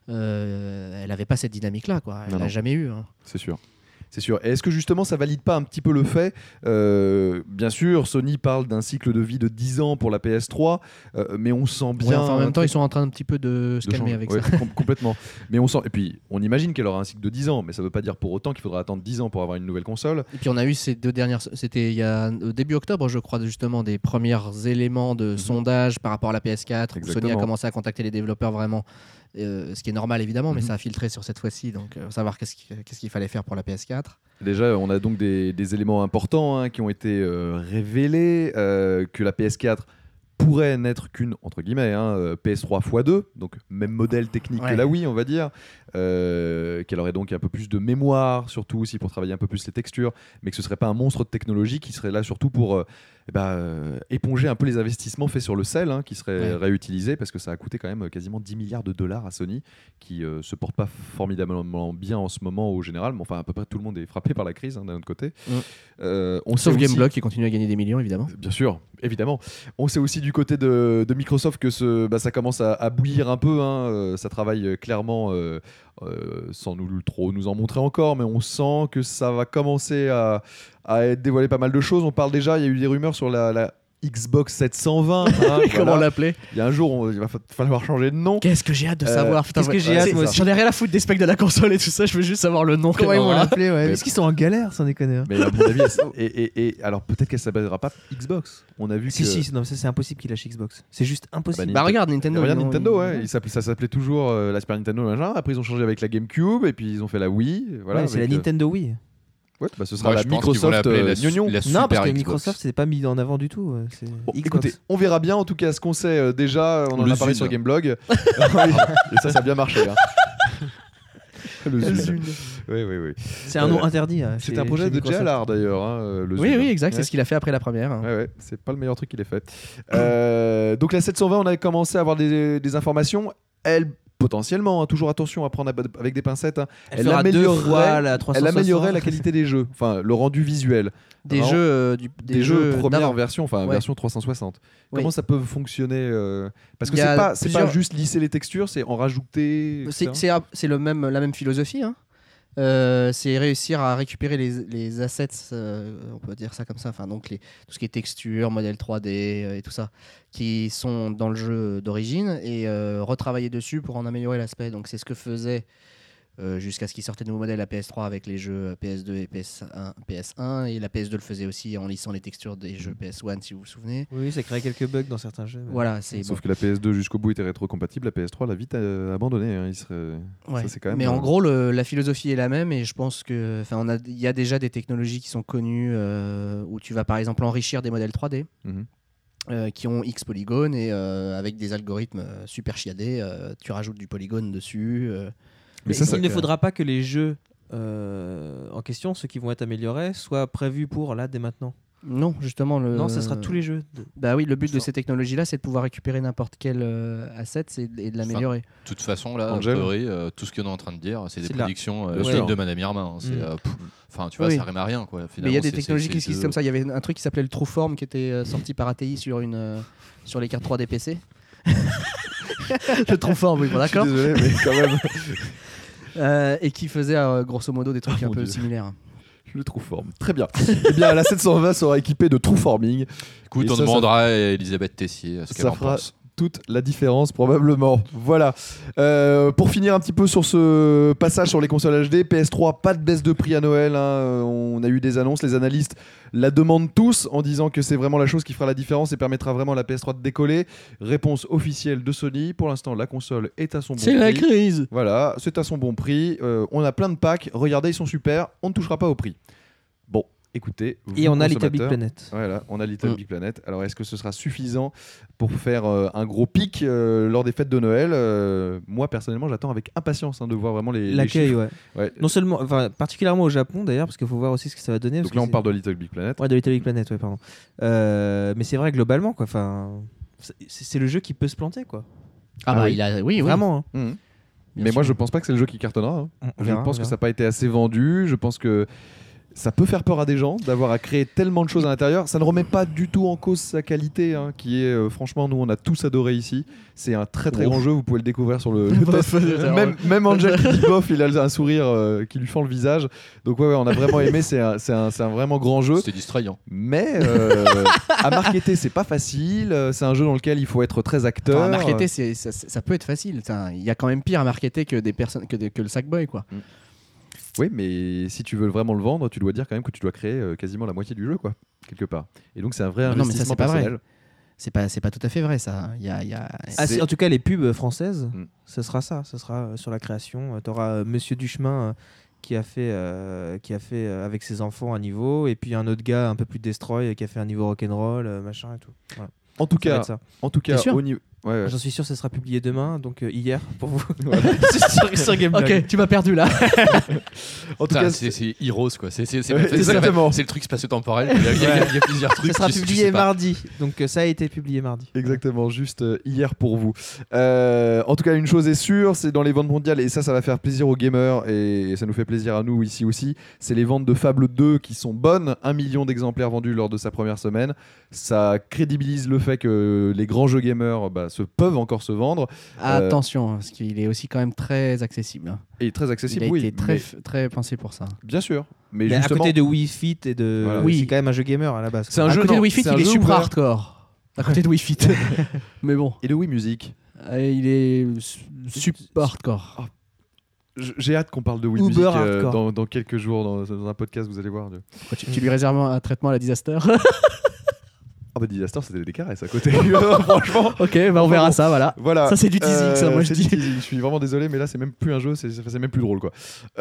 euh, elle n'avait pas cette dynamique-là. Quoi. Elle Non, l'a non. jamais eu. Hein. C'est sûr. C'est sûr. Et est-ce que justement ça valide pas un petit peu le fait euh, Bien sûr, Sony parle d'un cycle de vie de dix ans pour la P S trois, euh, mais on sent bien. Ouais, enfin, en un même temps, truc ils sont en train un petit peu de se de calmer changer. avec Ouais, ça. com- complètement. Mais on sent. Et puis, on imagine qu'elle aura un cycle de dix ans, mais ça ne veut pas dire pour autant qu'il faudra attendre dix ans pour avoir une nouvelle console. Et puis on a eu ces deux dernières, c'était il y a au début octobre, je crois, justement des premiers éléments de sondage par rapport à la P S quatre. Où Sony a Exactement. commencé à contacter les développeurs vraiment, euh, ce qui est normal évidemment, mais Mhm. ça a filtré sur cette fois-ci, donc euh, savoir qu'est-ce qu'il qu'est-ce qu'il fallait faire pour la P S quatre. Déjà, on a donc des, des éléments importants hein, qui ont été euh, révélés, euh, que la P S quatre pourrait n'être qu'une, entre guillemets, hein, euh, P S trois fois deux, donc même modèle technique Ouais. que la Wii, on va dire, euh, qu'elle aurait donc un peu plus de mémoire, surtout aussi pour travailler un peu plus les textures, mais que ce serait pas un monstre de technologie qui serait là surtout pour euh, eh ben, euh, éponger un peu les investissements faits sur le sel, hein, qui seraient Ouais. réutilisés, parce que ça a coûté quand même quasiment dix milliards de dollars à Sony, qui euh, se porte pas formidablement bien en ce moment au général, mais enfin à peu près tout le monde est frappé par la crise hein, d'un autre côté. Mm. Euh, on Sauf sait aussi- Gameblog qui continue à gagner des millions évidemment. Bien sûr, évidemment. On sait aussi du côté de, de Microsoft que ce, bah, ça commence à, à bouillir un peu. hein. Euh, ça travaille euh, clairement, euh, euh, sans nous le- trop nous en montrer encore, mais on sent que ça va commencer à, à être dévoilé pas mal de choses. On parle déjà, il y a eu des rumeurs sur la, la Xbox sept cent vingt. Hein, Comment voilà. l'appeler? Il y a un jour, on- il va fa- falloir changer de nom. Qu'est-ce que j'ai hâte de Euh, savoir. Putain, qu'est-ce que ouais. j'ai hâte, C'est- moi aussi. J'en ai rien à foutre des specs de la console et tout ça, je veux juste savoir le nom. Comment ils vont aura. l'appeler, ouais. Mais- Est-ce qu'ils sont en galère, sans déconner hein. Mais à mon avis, elle- et, et, et alors peut-être qu'elle s'appellera pas Xbox. On a vu Si, que. si, non, ça c'est impossible qu'il lâche Xbox. C'est juste impossible. bah, Bah regarde Nintendo. Regarde ils ont- Nintendo, ils- ouais. Il s'appelait- ça s'appelait toujours euh, la Super Nintendo, machin. Après, ils ont changé avec la GameCube et puis ils ont fait la Wii. Voilà, Ouais, c'est la avec, euh, Nintendo Wii. Ouais, bah, ce sera Moi, la je pense qu'ils vont Microsoft l'appeler euh, la, su- gnognon. la Non, Super parce que Xbox. Microsoft c'est pas mis en avant du tout. euh, C'est Bon, Xbox. écoutez, on verra bien. En tout cas, ce qu'on sait euh, déjà, on en Le a parlé Zune. sur Gameblog. Et ça, ça a bien marché. Hein. Le Le Zune. Zune. Oui, oui, oui. C'est un nom Euh, interdit. hein, C'est chez- un projet chez de Microsoft. Jalard d'ailleurs. Hein, euh, le Oui, Zune. oui, exact. Ouais. C'est ce qu'il a fait après la première. hein. Ouais, ouais, c'est pas le meilleur truc qu'il ait fait. Euh, donc la sept cent vingt, on a commencé à avoir des, des informations. Elle, potentiellement, hein, toujours attention à prendre ab- avec des pincettes. Hein, Elle, Elle fera deux améliorerait- fois la trois cent elle soixante. améliorerait la qualité des jeux, enfin le rendu visuel. Des Vraiment, jeux, euh, du, Des, jeux, première d'avant. version, enfin Ouais. version trois cent soixante. Oui. Comment ça peut fonctionner euh, Parce que Il y c'est a pas, c'est pas plusieurs- juste lisser les textures, c'est en rajouter. C'est et cetera. c'est un- c'est le même, la même philosophie. Hein. Euh, c'est réussir à récupérer les, les assets, euh, on peut dire ça comme ça, enfin, donc les, tout ce qui est texture, modèle trois D euh, et tout ça, qui sont dans le jeu d'origine et euh, retravailler dessus pour en améliorer l'aspect. Donc c'est ce que faisait euh, jusqu'à ce qu'il sortait de nouveaux modèles la P S trois avec les jeux P S deux et P S un, P S un, et la P S deux le faisait aussi en lissant les textures des jeux P S un si vous vous souvenez. Oui, ça crée quelques bugs dans certains jeux. mais- Voilà, c'est Sauf bon. que la P S deux jusqu'au bout était rétrocompatible, la P S trois l'a vite euh, abandonné. Hein, il serait... Ouais. Ça, c'est quand même, Mais en euh, gros, le- la philosophie est la même et je pense que, enfin, on a, il y a déjà des technologies qui sont connues euh, où tu vas par exemple enrichir des modèles trois D mhm. euh, qui ont X polygones et euh, avec des algorithmes euh, super chiadés, euh, tu rajoutes du polygone dessus. euh. Mais Mais ça, ça- il ne faudra pas que les jeux euh, en question, ceux qui vont être améliorés, soient prévus pour là dès maintenant. Non, justement, le. Non, ça sera tous les jeux. de- Bah oui, le but de Enfin. ces technologies-là, c'est de pouvoir récupérer n'importe quel euh, asset et, et de l'améliorer. De toute façon, là, a Angel. priori, euh, tout ce qu'on est en train de dire, c'est des C'est de la- prédictions euh, Bien dignes sûr. de Madame Irma. hein. C'est, Mm. euh, pff, Enfin, tu vois, Oui. ça rime à rien. Quoi. Mais il y a Finalement, des c'est- technologies c'est- qui c'est existent deux- comme ça. Il y avait un truc qui s'appelait le Trueform qui était euh, sorti par A T I sur, une, euh, sur les cartes trois D P C. le Trueform, oui, bon, Je suis d'accord. désolé, mais quand même, Euh, et qui faisait euh, grosso modo des trucs Oh, un mon peu Dieu. similaires. le Trueform. Très bien. Eh bien, la sept cent vingt sera équipée de Trueforming. Écoute, Et on ça, ça- demandera à Elisabeth Tessier ce qu'elle Ça en fera pense. toute la différence probablement. Voilà. Euh, pour finir un petit peu sur ce passage sur les consoles H D, P S trois, pas de baisse de prix à Noël. Hein. Euh, On a eu des annonces, les analystes la demandent tous en disant que c'est vraiment la chose qui fera la différence et permettra vraiment à la P S trois de décoller. Réponse officielle de Sony. Pour l'instant, la console est à son bon C'est la prix. crise. Voilà, c'est à son bon prix. Euh, on a plein de packs. Regardez, ils sont super. On ne touchera pas au prix. Bon, écoutez. Et vous, on a Little Big consommateurs, Planet. Voilà, on a Little Mm. Big Planet. Alors, est-ce que ce sera suffisant pour faire euh, un gros pic euh, lors des fêtes de Noël Euh, Moi, personnellement, j'attends avec impatience hein, de voir vraiment les, les L'accueil, chiffres. ouais. Ouais. Non seulement, enfin, particulièrement au Japon d'ailleurs, parce qu'il faut voir aussi ce que ça va donner. Donc parce là, que on c'est- parle de Little Big Planet. Ouais, de Little Big Planet, ouais, pardon. Euh, mais c'est vrai globalement, quoi. Enfin, c'est c'est le jeu qui peut se planter, quoi. Ah, Ah bah, oui. il a. Oui, oui. Vraiment. hein. Mhm. Bien Mais moi, sûr. je pense pas que c'est le jeu qui cartonnera. hein. On Je verra, pense on que ça verra. n'a pas été assez vendu. Je pense que ça peut faire peur à des gens d'avoir à créer tellement de choses à l'intérieur. Ça ne remet pas du tout en cause sa qualité, hein, qui est, euh, franchement, nous, on a tous adoré ici. C'est un très très Ouf. grand jeu. Vous pouvez le découvrir sur le, le test. C'est même, même Angel qui dit bof, il a un sourire euh, qui lui fend le visage. Donc, ouais, ouais, on a vraiment aimé. C'est un, c'est un, c'est un vraiment grand jeu. C'était distrayant. Mais euh, à marketer, c'est pas facile. Euh, C'est un jeu dans lequel il faut être très acteur. Enfin, à marketer, c'est- ça, ça peut être facile. Enfin, il y a quand même pire à marketer que, des personnes, que, des- que le Sackboy, quoi. Oui, mais si tu veux vraiment le vendre, tu dois dire quand même que tu dois créer euh, quasiment la moitié du jeu, quoi, quelque part. Et donc c'est un vrai Mais non, mais ça, investissement c'est pas vrai. personnel. C'est pas, c'est pas tout à fait vrai, ça. Il y a, il y a... Ah, C'est- si, en tout cas, les pubs françaises, Mm. ce sera ça. Ce sera euh, sur la création. Tu auras Monsieur Duchemin euh, qui a fait, euh, qui a fait euh, avec ses enfants un niveau, et puis un autre gars un peu plus destroy euh, qui a fait un niveau rock'n'roll, euh, machin et tout. Voilà. En tout Ça va cas, être ça. en tout cas, T'es sûr au niveau. Ouais, ouais. J'en suis sûr, ça sera publié demain, donc euh, hier pour vous. Voilà. sur, sur Gameblog. Ok, tu m'as perdu là. En tout Putain, cas, c'est c'est Heroes, quoi. C'est c'est- c'est- Ouais, c'est- c'est- exactement. c'est le truc spatio-temporel. Il y a, il y a- il y a plusieurs trucs. Ça sera je- je publié sais pas. mardi, donc euh, ça a été publié mardi. Exactement, juste euh, hier pour vous. Euh, en tout cas, une chose est sûre, c'est dans les ventes mondiales, et ça, ça va faire plaisir aux gamers, et ça nous fait plaisir à nous ici aussi, c'est les ventes de Fable deux qui sont bonnes. Un million d'exemplaires vendus lors de sa première semaine. Ça crédibilise le fait que les grands jeux gamers bah, se peuvent encore se vendre, Euh, Attention, parce qu'il est aussi quand même très accessible. hein. et très accessible, Il a oui. été très, mais- f- très pensé pour ça. bien sûr. Mais, Mais à justement, côté de Wii Fit et de. Voilà. Oui, Oui. c'est quand même un jeu gamer à la base. C'est un à jeu, côté non, de Wii Fit, c'est un il est jeu super ouvert. hardcore. à côté de Wii Fit. Mais bon, Et le Wii Music. euh, il est su- super hardcore. J- J'ai hâte qu'on parle de Wii Uber Music euh, hardcore. dans, dans quelques jours dans, dans un podcast, vous allez voir. Quoi, tu, tu lui réserves un traitement à la disaster. Ah bah Disaster, c'était des caresses à côté. Franchement. Ok, bah on verra ça, voilà. Voilà. Ça, c'est du teasing, ça, moi, je c'est dis. du teasing. Je suis vraiment désolé, mais là, c'est même plus un jeu, c'est, c'est même plus drôle, quoi.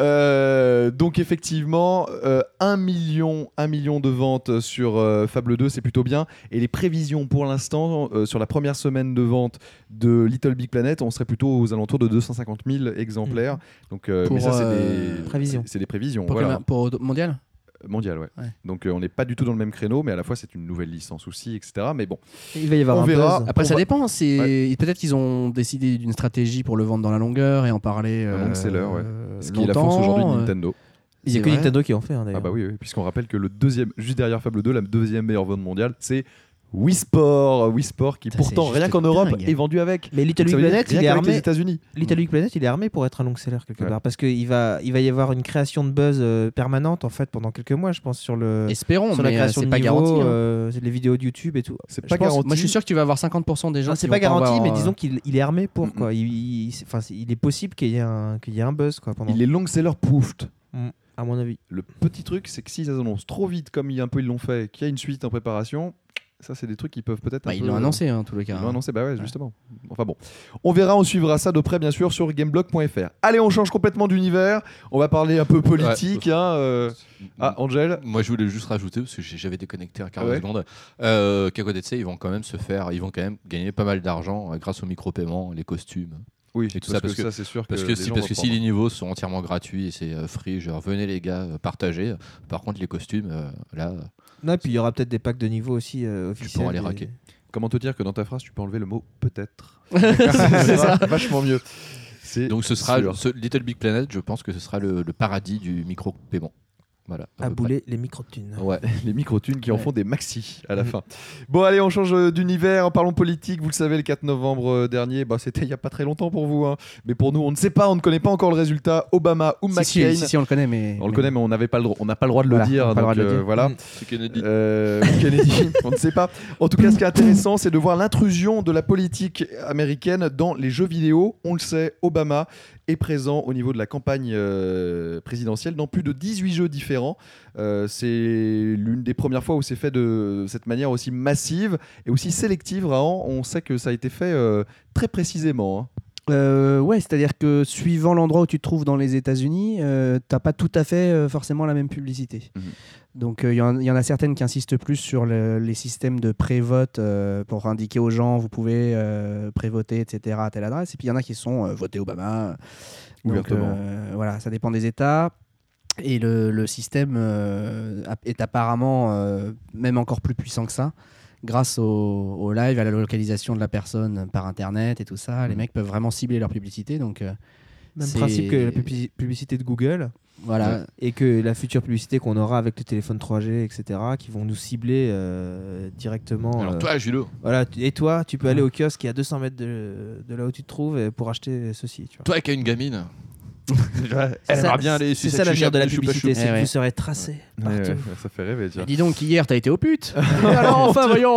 Euh, donc, effectivement, euh, un million, un million de ventes sur euh, Fable deux, c'est plutôt bien. Et les prévisions pour l'instant, euh, sur la première semaine de vente de Little Big Planet, on serait plutôt aux alentours de deux cent cinquante mille exemplaires. Donc, euh, Pour, mais ça, c'est euh, des prévisions. C'est, c'est des prévisions. Pour, voilà. quel- pour mondial Mondial, ouais. Ouais. Donc, euh, on n'est pas du tout dans le même créneau, mais à la fois, c'est une nouvelle licence aussi, et cetera. Mais bon, Il va y avoir On un verra. buzz. Après, On ça va- dépend. C'est... Peut-être qu'ils ont décidé d'une stratégie pour le vendre dans la longueur et en parler. Un long seller, ouais. euh, ce qui est la force longtemps, aujourd'hui de euh, Nintendo. Il n'y a c'est que vrai. Nintendo qui en fait, hein, d'ailleurs. Ah bah oui, oui, puisqu'on rappelle que le deuxième, juste derrière Fable deux, la deuxième meilleure vente mondiale, c'est Wii Sport. Wii Sport qui Ça, pourtant, c'est rien juste qu'en Europe, dingue. est vendu avec. Mais Little Donc, ça Big veut dire Planet, rien il est qu'avec les armé. États-Unis. Little Big Planet, il est armé pour être un long seller quelque Ouais. part, parce qu'il va, il va y avoir une création de buzz euh, permanente en fait pendant quelques mois, je pense, sur le Espérons, sur la mais euh, création c'est de pas niveau, garanti. hein. euh, les vidéos de YouTube et tout. C'est Je pas pense- garanti. Moi, je suis sûr que tu vas avoir cinquante pour cent des gens. Non, qui c'est vont pas garanti, avoir, mais euh, disons qu'il il est armé pour Mm, quoi. Il, il- enfin, c'est- il est possible qu'il y ait un, qu'il y ait un buzz quoi pendant. Il est long seller proofed. À mon avis. Le petit truc, c'est que s'ils annoncent trop vite, comme il- un peu ils l'ont fait, qu'il y a une suite en préparation, ça, c'est des trucs qui peuvent peut-être. Bah, un ils peu- l'ont annoncé, hein, en tous les cas. Ils l'ont annoncé, bah ouais, justement. Enfin bon. On verra, on suivra ça de près, bien sûr, sur gameblog point f r. Allez, on change complètement d'univers. On va parler un peu politique. Ouais. hein, euh. Ah, Angel. Moi, je voulais juste rajouter, parce que j'ai- j'avais déconnecté à quarante Ah ouais secondes, euh, qu'à côté de ça, ils vont quand même se faire, ils vont quand même gagner pas mal d'argent euh, grâce aux micro-paiements, les costumes. Oui, Et tout parce ça, que, parce que- ça, c'est sûr Parce que, que, les si, gens parce que vont si les prendre. niveaux sont entièrement gratuits et c'est euh, free, genre venez les gars, euh, partagez. Par contre, les costumes, euh, là, euh, Non, et puis il y aura peut-être des packs de niveau aussi euh, officiels. pourras les des- raquer. Comment te dire que dans ta phrase, tu peux enlever le mot peut-être. C'est ça. Vachement mieux. C'est donc ce sera sûr. ce Little Big Planet, je pense que ce sera le, le paradis du micro-paiement. Voilà. À peu bouler les micro-thunes. près. Ouais. les micro-tunes qui en Ouais. font des maxi à la Mhm. fin. Bon, allez, on change euh, d'univers. Parlons politique. Vous le savez, le quatre novembre euh, dernier, bah, c'était il n'y a pas très longtemps pour vous. hein. Mais pour nous, on ne sait pas, on ne connaît pas encore le résultat. Obama ou Si, McCain. si, si, si, on le connaît, mais. On le mais- connaît, mais on n'avait pas le droit. On n'a pas le droit de le Voilà, dire. on n'a pas le donc, droit de le euh, dire. Voilà. Mm. C'est Kennedy. Euh, Kennedy, on ne sait pas. En tout cas, ce qui est intéressant, c'est de voir l'intrusion de la politique américaine dans les jeux vidéo. On le sait, Obama est présent au niveau de la campagne euh, présidentielle dans plus de dix-huit jeux différents. Euh, c'est l'une des premières fois où c'est fait de cette manière aussi massive et aussi sélective. Rahan. On sait que ça a été fait euh, très précisément. hein. Euh, ouais, c'est-à-dire que suivant l'endroit où tu te trouves dans les États-Unis, euh, t'as pas tout à fait euh, forcément la même publicité. Mhm. Donc il y, en- y en a certaines qui insistent plus sur le- les systèmes de pré-vote euh, pour indiquer aux gens vous pouvez euh, pré-voter, et cetera à telle adresse. Et puis il y en a qui sont euh, voter Obama. Donc Ouvertement. euh, voilà, ça dépend des États. Et le, le système euh, est apparemment euh, même encore plus puissant que ça. Grâce au, au live, à la localisation de la personne par internet et tout ça, les Mhm. mecs peuvent vraiment cibler leur publicité. Donc euh, Même c'est- principe que la publici- publicité de Google voilà. et que la future publicité qu'on aura avec le téléphone trois G, et cetera, qui vont nous cibler euh, directement. Alors euh, toi, Julo, Voilà, tu- et toi, tu peux aller au kiosque qui est à deux cents mètres de, de là où tu te trouves et pour acheter ceci. Tu vois. toi qui as une gamine, C'est elle ça- aimerait bien aller C'est sucer ça la l'avenir de la choupa choupa publicité, chou. c'est Eh que ouais. vous serez tracé Ouais, partout. ouais, ça fait rêver. tiens. Mais dis donc, hier, t'as été au pute. Alors enfin, voyons.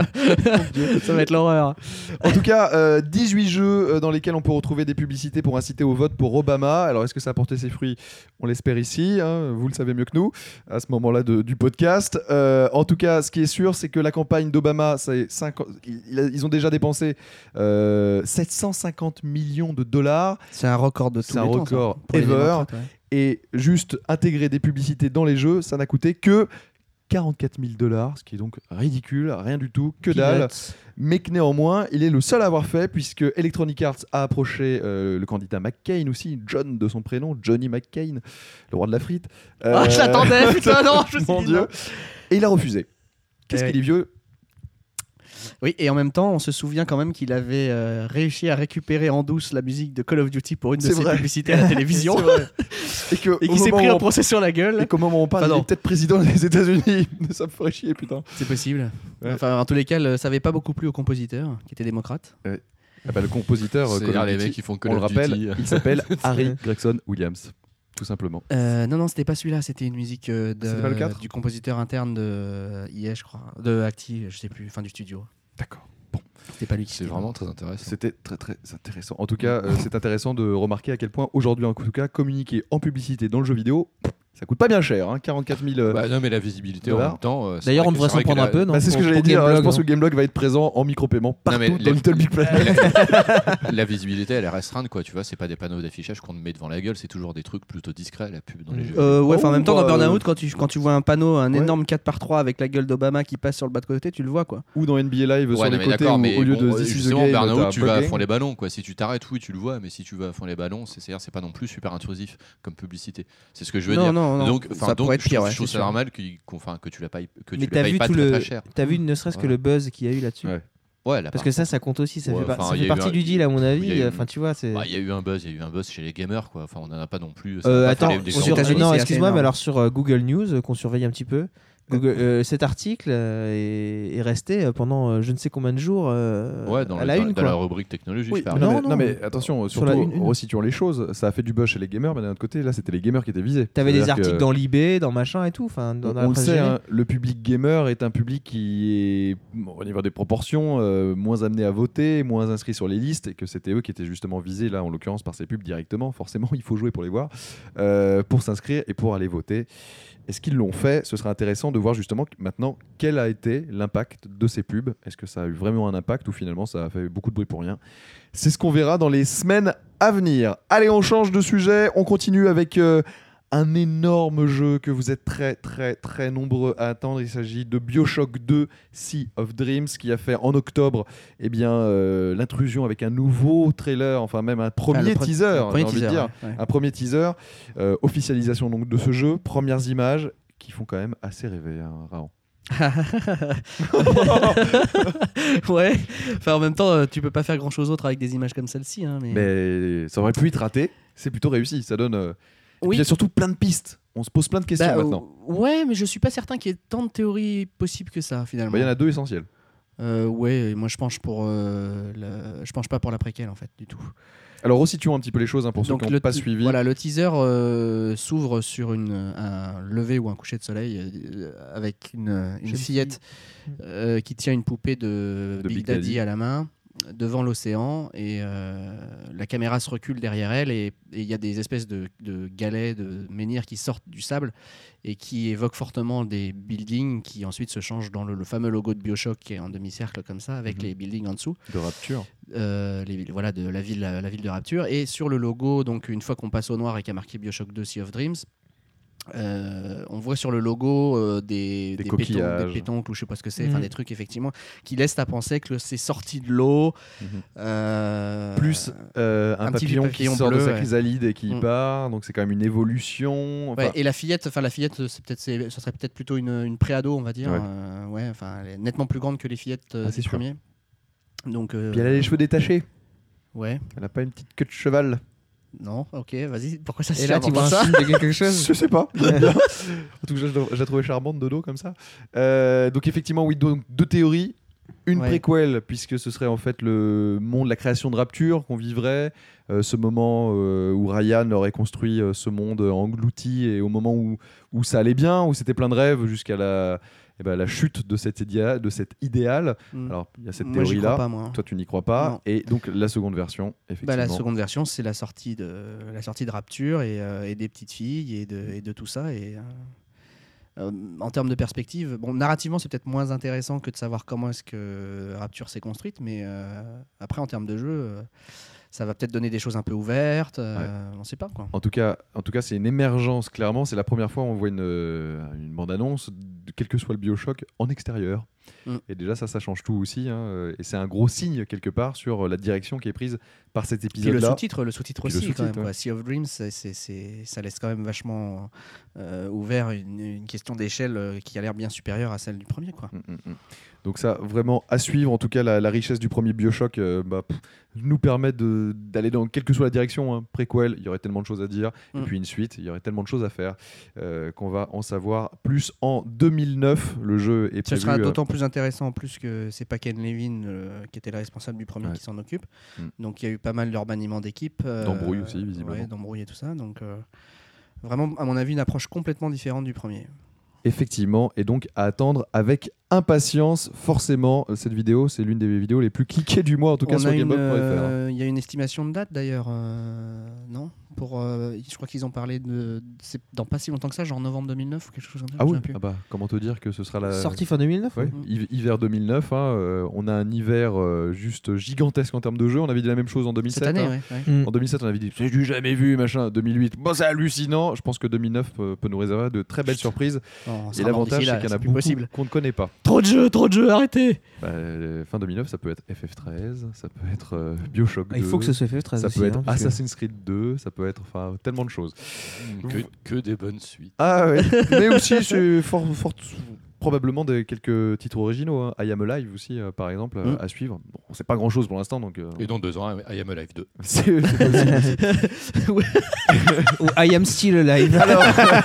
Ça va être l'horreur. En tout cas, euh, dix-huit jeux euh, dans lesquels on peut retrouver des publicités pour inciter au vote pour Obama. Alors, est-ce que ça a porté ses fruits? On l'espère ici. hein, vous le savez mieux que nous à ce moment-là de- du podcast. Euh, en tout cas, ce qui est sûr, c'est que la campagne d'Obama, c'est cinquante il a- ils ont déjà dépensé euh, sept cent cinquante millions de dollars. C'est un record de tous C'est les un temps, record ça, pour les ever. démocrates, ouais. Et juste intégrer des publicités dans les jeux, ça n'a coûté que quarante-quatre mille dollars, ce qui est donc ridicule, rien du tout, que dalle. Peanuts. Mais que néanmoins, il est le seul à avoir fait, puisque Electronic Arts a approché euh, le candidat McCain aussi, John de son prénom, Johnny McCain, le roi de la frite. Ah, Euh, je l'attendais, putain, non, je me suis Mon dit Dieu. non. Et il a refusé. Qu'est-ce Eh qu'il est vieux? Oui, et en même temps, on se souvient quand même qu'il avait euh, réussi à récupérer en douce la musique de Call of Duty pour une de C'est ses vrai. publicités à la télévision. C'est vrai. Et que Et au qui s'est moment pris où un on- procès sur la gueule. Et qu'au moment où on parle, Enfin, il non. est peut-être président des États-Unis. Ça me ferait chier, putain. C'est possible. Ouais. Enfin, en tous les cas, le- ça n'avait pas beaucoup plu au compositeur, qui était démocrate. Ah bah, le compositeur, euh, C'est Call of les Duty, mecs qui font Call on le of rappelle, Duty. il s'appelle Harry Gregson Williams, tout simplement. Euh, non, non, c'était pas celui-là, c'était une musique euh, de- C'était pas le quatre du compositeur interne de I A, je crois, de Acti, je sais plus, enfin du studio. C'était pas lui qui C'est était vraiment très intéressant. C'était très très intéressant. En tout cas, euh, c'est intéressant de remarquer à quel point aujourd'hui, en tout cas, communiquer en publicité dans le jeu vidéo, ça coûte pas bien cher, hein, quarante-quatre mille. euh, Bah non, mais la visibilité en dollars. même temps. euh, c'est D'ailleurs, vrai on que- devrait c'est s'en vrai que prendre la- un peu, non Bah, c'est ce que Pour- j'allais pour dire. Gameblog, Je pense hein. que Gameblog va être présent en micro-paiement partout mais dans les- Little Big Planet. La visibilité, elle est restreinte, quoi. Tu vois, c'est pas des panneaux d'affichage qu'on te met devant la gueule, c'est toujours des trucs plutôt discrets, la pub dans les jeux. Euh, ouais, enfin en Oh, même temps, dans bah, Burnout, euh, quand tu, quand tu vois un panneau, un ouais. énorme quatre par trois avec la gueule d'Obama qui passe sur le bas de côté, tu le vois quoi. Ou dans N B A Live Ouais, sur non, les mais côtés, d'accord, où, mais au lieu bon, de euh, This is the justement, game, Burnout, t'as tu vas à Bugging. fond les ballons, quoi. Si tu t'arrêtes, oui, tu le vois, mais si tu vas à fond les ballons, c'est c'est-à-dire, c'est pas non plus super intrusif comme publicité. C'est ce que je veux Non, dire. non, non. Donc, enfin, Ça donc, pourrait être je pire, trouve, ouais, je trouve c'est ça sûr. normal qu'il- qu'on- enfin, que tu la payes, que tu Mais la t'as payes vu pas tout très, le, très cher. t'as vu ne serait-ce que Voilà. le buzz qu'il y a eu là-dessus. Ouais. Ouais, là, Parce par que ça, contre, ça compte aussi. Ça Ouais, fait, par- enfin, ça il y fait a eu partie un- du deal à mon il y avis. a eu- Enfin, tu vois, c'est. bah, il y a eu un buzz, il y a eu un buzz chez les gamers, quoi. Enfin, on en a pas non plus. ça Euh, a pas attends, fait des- des sur- grands États-Unis, non, c'est assez excuse-moi, mais énorme. alors sur euh, Google News, euh, qu'on surveille un petit peu, Google, euh, cet article euh, est, est resté euh, pendant euh, je ne sais combien de jours euh, Ouais, dans, à le- la dans- une. dans la Quoi. rubrique technologie, Oui, je parle. non, Non, mais, non, non, mais attention, sur la surtout une, une. resituons les choses. Ça a fait du buzz chez les gamers, mais d'un autre côté, là, c'était les gamers qui étaient visés. T'avais des C'est-à-dire articles que- dans l'I B, dans machin et tout. Enfin, dans, On, dans la on le presse sait, gérée. hein, le public gamer est un public qui est, bon, au niveau des proportions, euh, moins amené à voter, moins inscrit sur les listes, et que c'était eux qui étaient justement visés, là, en l'occurrence, par ces pubs directement. Forcément, il faut jouer pour les voir, euh, pour s'inscrire et pour aller voter. Est-ce qu'ils l'ont fait? Ce serait intéressant de voir justement maintenant quel a été l'impact de ces pubs. Est-ce que ça a eu vraiment un impact ou finalement ça a fait beaucoup de bruit pour rien? C'est ce qu'on verra dans les semaines à venir. Allez, on change de sujet. On continue avec euh, un énorme jeu que vous êtes très très très nombreux à attendre. Il s'agit de BioShock deux Sea of Dreams qui a fait en octobre eh bien, euh, l'intrusion avec un nouveau trailer, enfin même un premier Enfin, le pre- teaser, le premier j'ai envie de teaser, dire. ouais, ouais. Un premier teaser, euh, officialisation donc de ce jeu, premières images qui font quand même assez rêver, hein, Raon. Ouais. Enfin, en même temps, euh, tu peux pas faire grand chose d'autre avec des images comme celle-ci. Hein, mais... Mais ça aurait pu être raté, c'est plutôt réussi, ça donne... euh, et puis Oui. il y a surtout plein de pistes, on se pose plein de questions Bah, maintenant. euh, ouais, mais je suis pas certain qu'il y ait tant de théories possibles que ça finalement. Bah, il y en a deux essentielles. Euh, ouais, et moi je penche pour, euh, le- je penche pas pour la préquelle en fait du tout. Alors resituons un petit peu les choses hein, pour ceux qui n'ont le pas te- suivi. Voilà, le teaser euh, s'ouvre sur une, un lever ou un coucher de soleil euh, avec une, une Jeune fillette euh, qui tient une poupée de, De Big, Big Daddy, Daddy. à la main devant l'océan et euh, la caméra se recule derrière elle et et il y a des espèces de, de galets, de menhirs qui sortent du sable et qui évoquent fortement des buildings qui ensuite se changent dans le, le fameux logo de BioShock qui est en demi-cercle comme ça avec Mhm. les buildings en dessous. De Rapture. Euh, les, voilà, de la ville, la, la ville de Rapture. Et sur le logo, donc une fois qu'on passe au noir et qu'il y a marqué BioShock deux Sea of Dreams, euh, on voit sur le logo euh, des, Des des, pétons, coquillages. des pétoncles ou je sais pas ce que c'est, enfin Mhm. des trucs effectivement qui laissent à penser que le- c'est sorti de l'eau. Mhm. euh, Plus euh, un, un petit papillon, papillon qui sort de bleu, sa ouais. chrysalide et qui Mm. part, donc c'est quand même une évolution. Enfin, ouais, et la fillette, enfin la fillette, c'est peut-être, c'est- ça serait peut-être plutôt une, une pré-ado, on va dire. Ouais. Euh, ouais, enfin, elle est nettement plus grande que les fillettes euh, Ah, c'est du sûr. premier. Donc, euh, Puis elle a les cheveux détachés, ouais, elle a pas une petite queue de cheval. non, ok, vas-y. Pourquoi ça se Et là, tu vois un ça signe de quelque chose. Je sais pas. J'aime bien. En tout cas, je, je la trouvais charmante, Dodo, comme ça. Euh, donc, effectivement, oui, donc, deux théories. Une Ouais. préquelle, puisque ce serait en fait le monde, la création de Rapture qu'on vivrait, euh, ce moment euh, où Ryan aurait construit euh, ce monde englouti et au moment où, où ça allait bien, où c'était plein de rêves jusqu'à la, eh ben, la chute de cet, idéal, de cet idéal. Mm. Alors, il y a cette Moi, j'y crois théorie-là. pas, moi. Toi, tu n'y crois pas. Non. Et donc, la seconde version, effectivement. Bah, la seconde version, c'est la sortie de la sortie de Rapture et, euh, et des petites filles et de, et de tout ça. Et euh, euh, en termes de perspective, bon, narrativement, c'est peut-être moins intéressant que de savoir comment est-ce que Rapture s'est construite, mais euh, après, en termes de jeu, euh, ça va peut-être donner des choses un peu ouvertes. euh, On ne sait pas quoi. En tout cas, en tout cas, c'est une émergence, clairement. C'est la première fois où on voit une, euh, une bande-annonce, de quel que soit le Bioshock, en extérieur. Mm. Et déjà, ça, ça change tout aussi. hein, euh, Et c'est un gros signe, quelque part, sur euh, la direction qui est prise par cet Puis le épisode-là. sous-titre, le sous-titre Puis le aussi, quand même. sous-titre, quoi. Sea of Dreams, c'est, c'est, c'est- ça laisse quand même vachement euh, ouvert une, une question d'échelle euh, qui a l'air bien supérieure à celle du premier. Quoi. Mm, mm, mm. Donc ça, vraiment à suivre. En tout cas, la, la richesse du premier Bioshock euh, bah, pff, nous permet de- d'aller dans quelle que soit la direction. Hein. Préquel, il y aurait tellement de choses à dire. Mm. Et puis une suite, il y aurait tellement de choses à faire euh, qu'on va en savoir plus en deux mille neuf. Le jeu est Ce prévu. sera euh, d'autant plus intéressant en plus que c'est pas Ken Levine euh, qui était le responsable du premier Ouais. qui s'en occupe. Mm. Donc il y a eu pas mal de remaniement d'équipe. euh, D'embrouilles aussi, visiblement. Ouais, d'embrouilles et tout ça. Donc euh, vraiment, à mon avis, une approche complètement différente du premier. Effectivement, et donc à attendre avec impatience. Forcément, cette vidéo, c'est l'une des vidéos les plus cliquées du mois, en tout cas On sur a une, gamebug point F R. euh, Il y a une estimation de date d'ailleurs, euh, non pour, euh, je crois qu'ils ont parlé de. C'est dans pas si longtemps que ça, genre novembre deux mille neuf ou quelque chose comme ça. Ah je me oui, souviens plus. ah bah, comment te dire que ce sera la. Sorti fin deux mille neuf. Ouais, Mm. hiv- hiver deux mille neuf, hein, euh, on a un hiver euh, juste gigantesque en termes de jeu. On avait dit la même chose en deux mille sept. Cette année, hein. ouais. ouais. Mm. En deux mille sept, on avait dit c'est du jamais vu, machin. deux mille huit, bon, c'est hallucinant. Je pense que deux mille neuf peut, peut nous réserver de très belles surprises. Bon, on Et sera mort l'avantage, d'ici c'est là, qu'il y en a c'est plus beaucoup possible. qu'on ne connaît pas. Trop de jeux, trop de jeux, arrêtez. Bah, euh, fin deux mille neuf, ça peut être F F treize, ça peut être euh, Bioshock deux. Ah, il faut que ce soit F F treize Ça aussi, peut être hein, parce que- Assassin's Creed deux, ça peut être enfin tellement de choses. Que, que des bonnes suites. Ah ouais, mais aussi c'est fort, fort- probablement des quelques titres originaux. Hein. I Am Alive aussi, euh, par exemple, euh, Mm. à suivre. Bon, c'est pas grand chose pour l'instant, donc. euh, Et dans deux ans, I Am Alive deux. c'est c'est possible. Ou I Am Still Alive. Alors,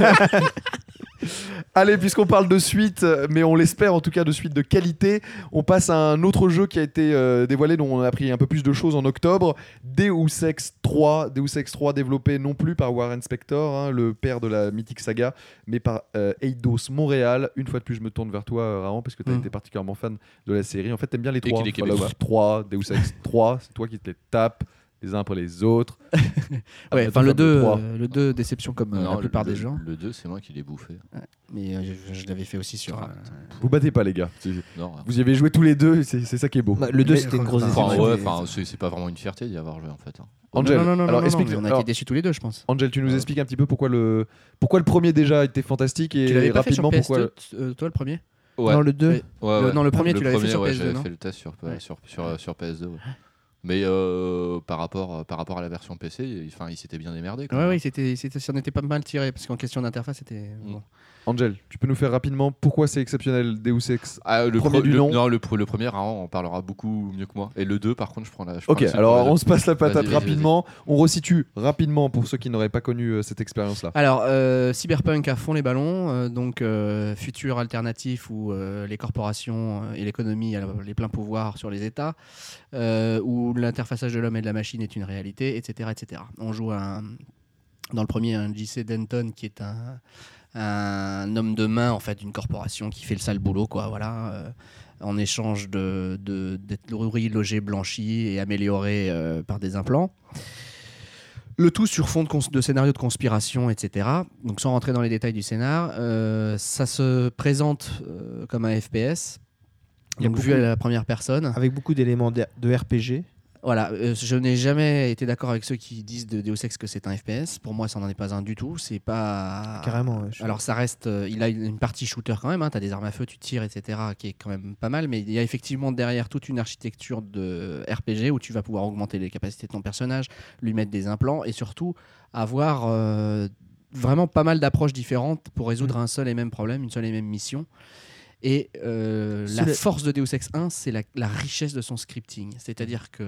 allez, puisqu'on parle de suite, mais on l'espère en tout cas de suite de qualité, on passe à un autre jeu qui a été euh, dévoilé, dont on a appris un peu plus de choses en octobre. Deus Ex trois. Deus Ex trois développé non plus par Warren Spector, hein, le père de la mythique saga, mais par euh, Eidos Montréal. Une fois de plus, je me tourne vers toi, euh, Raon, parce que tu as Mm. été particulièrement fan de la série. En fait, t'aimes bien les Et trois. qu'il est Fallout québécois. trois, Deus Ex trois, c'est toi qui te les tapes les uns après les autres. Ouais, Après, enfin ton le fameux deux, trois. euh, le deux déception comme euh, la plupart le, des gens. Le deux, c'est moi qui l'ai bouffé. Mais euh, je, je l'avais fait aussi sur. Ah, euh, Vous battez pas, les gars. C'est- Non. Vous y avez joué tous les deux, c'est c'est ça qui est beau. Bah, le deux, Mais- c'était une grosse Enfin, Enfin, déception. ouais, mais- enfin, c'est c'est pas vraiment une fierté d'y avoir joué en fait. hein. Angel, non, non, non, alors non, non, explique. mais on a alors, été déçus tous les deux, je pense. Angel, tu nous Ouais. expliques un petit peu pourquoi le, pourquoi le premier déjà était fantastique et Tu l'avais pas fait sur rapidement P S deux, pourquoi. t- euh, toi le premier Ouais. Non, le deux. Ouais. Ouais, Le- ouais. non, le premier, tu l'avais fait sur ouais, P S deux, j'avais non fait le test sur, Ouais. sur, sur, sur P S deux. Ouais. Mais euh, par, rapport, par rapport à la version P C, il, enfin, il s'était bien démerdé. quand Ouais, même. ouais, c'était, c'était, ça n'était pas mal tiré parce qu'en question d'interface, c'était. Mm. Bon. Angel, tu peux nous faire rapidement pourquoi c'est exceptionnel Deus Ex. Ah, le Premier pro- du le- nom. Non, le, pro- le premier, Raon en parlera beaucoup mieux que moi. Et le deux, par contre, je prends la. je Ok, prends la suite alors pour le on deux. se passe la patate Vas-y, vas-y, rapidement. On resitue rapidement pour ceux qui n'auraient pas connu euh, cette expérience-là. Alors, euh, Cyberpunk à fond les ballons, euh, donc euh, futur alternatif où euh, les corporations euh, et l'économie ont les pleins pouvoirs sur les États, euh, où l'interfaçage de l'homme et de la machine est une réalité, et cetera et cetera. On joue un, dans le premier un J C Denton qui est un, un homme de main en fait d'une corporation qui fait le sale boulot, quoi, voilà. euh, en échange de, de, d'être nourri, logé, blanchi et amélioré euh, par des implants. Le tout sur fond de, cons- de scénario de conspiration, et cetera. Donc sans rentrer dans les détails du scénar, euh, ça se présente euh, comme un F P S. Il y a Donc beaucoup- vu à la première personne. Avec beaucoup d'éléments de de R P G. Voilà, euh, je n'ai jamais été d'accord avec ceux qui disent de Deus Ex que c'est un F P S. Pour moi, ça n'en est pas un du tout. C'est pas Carrément, ouais, je- Alors ça reste, euh, il a une, une partie shooter quand même. Hein, tu as des armes à feu, tu tires, et cetera, qui est quand même pas mal. Mais il y a effectivement derrière toute une architecture de R P G où tu vas pouvoir augmenter les capacités de ton personnage, lui mettre des implants et surtout avoir euh, vraiment pas mal d'approches différentes pour résoudre un seul et même problème, une seule et même mission. Et euh, la Cela- force de Deus Ex un, c'est la, la richesse de son scripting. C'est-à-dire que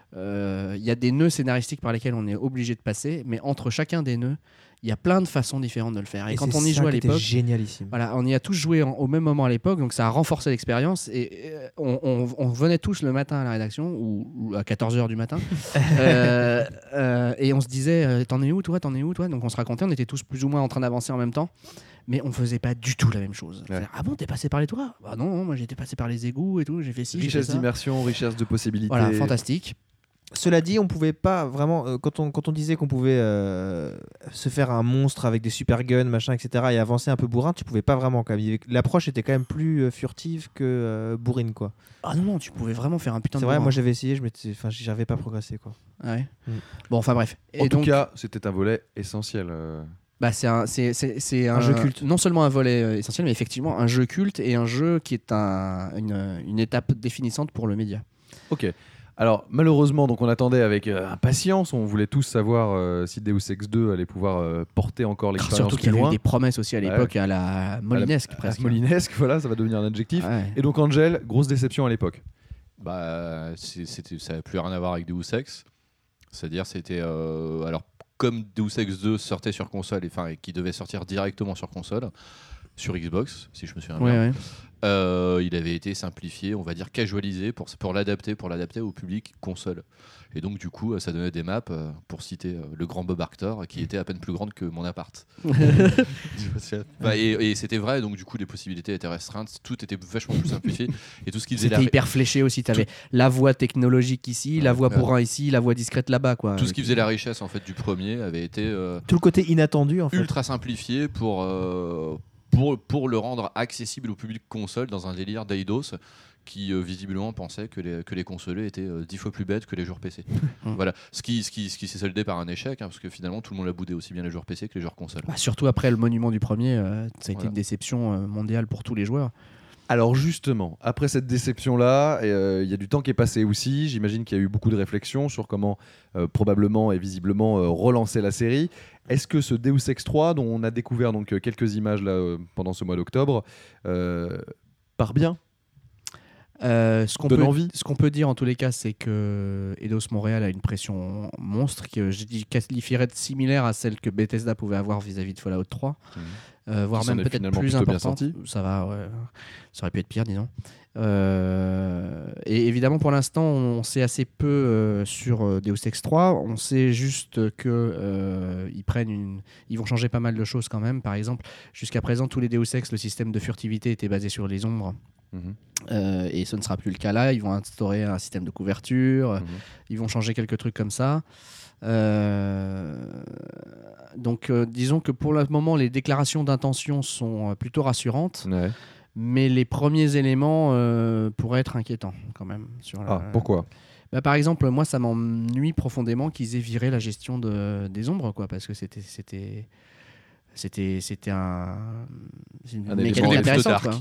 euh, il y a des nœuds scénaristiques par lesquels on est obligé de passer, mais entre chacun des nœuds, il y a plein de façons différentes de le faire. Et, Et quand c'est on y ça joue à qui était l'époque, génialissime. voilà, on y a tous joué en- au même moment à l'époque, donc ça a renforcé l'expérience. Et euh, on, on- on venait tous le matin à la rédaction, ou, ou à quatorze heures du matin, euh, euh, et on se disait euh, T'en es où toi T'en es où toi Donc on se racontait, on était tous plus ou moins en train d'avancer en même temps, mais on faisait pas du tout la même chose. Ouais. C'est-à-dire, ah bon, t'es passé par les toits Bah non, non, moi j'étais passé par les égouts et tout, j'ai fait ci, j'ai fait Richesse ça. d'immersion, richesse de possibilités. Voilà, fantastique. Cela dit, on pouvait pas vraiment. euh, quand, on, quand on disait qu'on pouvait euh, se faire un monstre avec des super guns, machin, et cetera, et avancer un peu bourrin, tu pouvais pas vraiment. Quand même. Il y avait- L'approche était quand même plus euh, furtive que euh, bourrine, quoi. Ah non, non, tu pouvais vraiment faire un putain C'est de vrai, bourrin. moi j'avais essayé, je m'étais- enfin, j'avais pas progressé, quoi. Ouais. Mm. Bon, enfin bref. En Et tout donc, cas, c'était un volet essentiel. euh. bah, c'est un, c'est, c'est, c'est Un jeu culte. Non seulement un volet euh, essentiel, mais effectivement un jeu culte et un jeu qui est un, une, une étape définissante pour le média. Ok. Alors malheureusement, donc on attendait avec euh, impatience. On voulait tous savoir euh, si Deus Ex deux allait pouvoir euh, porter encore l'expérience Surtout plus qu'il y avait eu loin. des promesses aussi à l'époque à la molinesque À la presque. Molinesque, voilà, ça va devenir un adjectif. Ouais. Et donc Angel, grosse déception à l'époque. Bah, c'est- c'était, ça n'a plus rien à voir avec Deus Ex. C'est-à-dire, c'était. euh, alors, comme Deus Ex deux sortait sur console, et, enfin, et qui devait sortir directement sur console, sur Xbox, si je me souviens Ouais, bien. ouais. Euh, il avait été simplifié, on va dire casualisé pour, pour l'adapter, pour l'adapter au public console. Et donc du coup, ça donnait des maps, euh, pour citer euh, le grand Bob Arctor, qui était à peine plus grande que mon appart. Bah, et, et c'était vrai, donc du coup, les possibilités étaient restreintes, tout était vachement plus simplifié. Et tout ce qui faisait C'était la... hyper fléché aussi. Tu avais la voie technologique ici, la voie Ouais. bourrin ici, la voie discrète là-bas. Quoi. tout ce qui faisait la richesse en fait du premier avait été euh, Tout le côté inattendu, en fait. ultra simplifié pour, euh, pour, pour le rendre accessible au public console dans un délire d'Eidos qui euh, visiblement pensait que les, que les consolés étaient euh, dix fois plus bêtes que les joueurs P C. Voilà, ce qui, ce qui, ce qui s'est soldé par un échec, hein, parce que finalement tout le monde a boudé aussi bien les joueurs P C que les joueurs consoles. Bah, surtout après le monument du premier, euh, ça a été Voilà. une déception euh, mondiale pour tous les joueurs. Alors justement, après cette déception-là, il euh, y a du temps qui est passé aussi. J'imagine qu'il y a eu beaucoup de réflexions sur comment euh, probablement et visiblement euh, relancer la série. Est-ce que ce Deus Ex trois, dont on a découvert donc euh, quelques images là, euh, pendant ce mois d'octobre, euh, part bien? Euh, ce qu'on Donne peut, envie. ce qu'on peut dire en tous les cas, c'est que Eidos Montréal a une pression monstre que je dis- qualifierais de similaire à celle que Bethesda pouvait avoir vis-à-vis de Fallout trois, Mmh. euh, voire Qui s'en même est peut-être finalement plus plutôt bien importante. sorti. Ça va, ouais. Ça aurait pu être pire, disons. Euh, et évidemment, pour l'instant, on sait assez peu euh, sur euh, Deus Ex trois. On sait juste que euh, ils prennent une, ils vont changer pas mal de choses quand même. Par exemple, jusqu'à présent, tous les Deus Ex, le système de furtivité était basé sur les ombres. Mhm. Euh, et ce ne sera plus le cas là. Ils vont instaurer un système de couverture, Mhm. ils vont changer quelques trucs comme ça. Euh, donc, euh, disons que pour le moment, les déclarations d'intention sont euh, plutôt rassurantes, Ouais. mais les premiers éléments euh, pourraient être inquiétants quand même. Sur la- Ah, pourquoi? Bah, par exemple, moi, ça m'ennuie profondément qu'ils aient viré la gestion de, des ombres, quoi, parce que c'était, c'était, c'était, c'était un, c'est une Un mécanique élément intéressante. Dark. Quoi.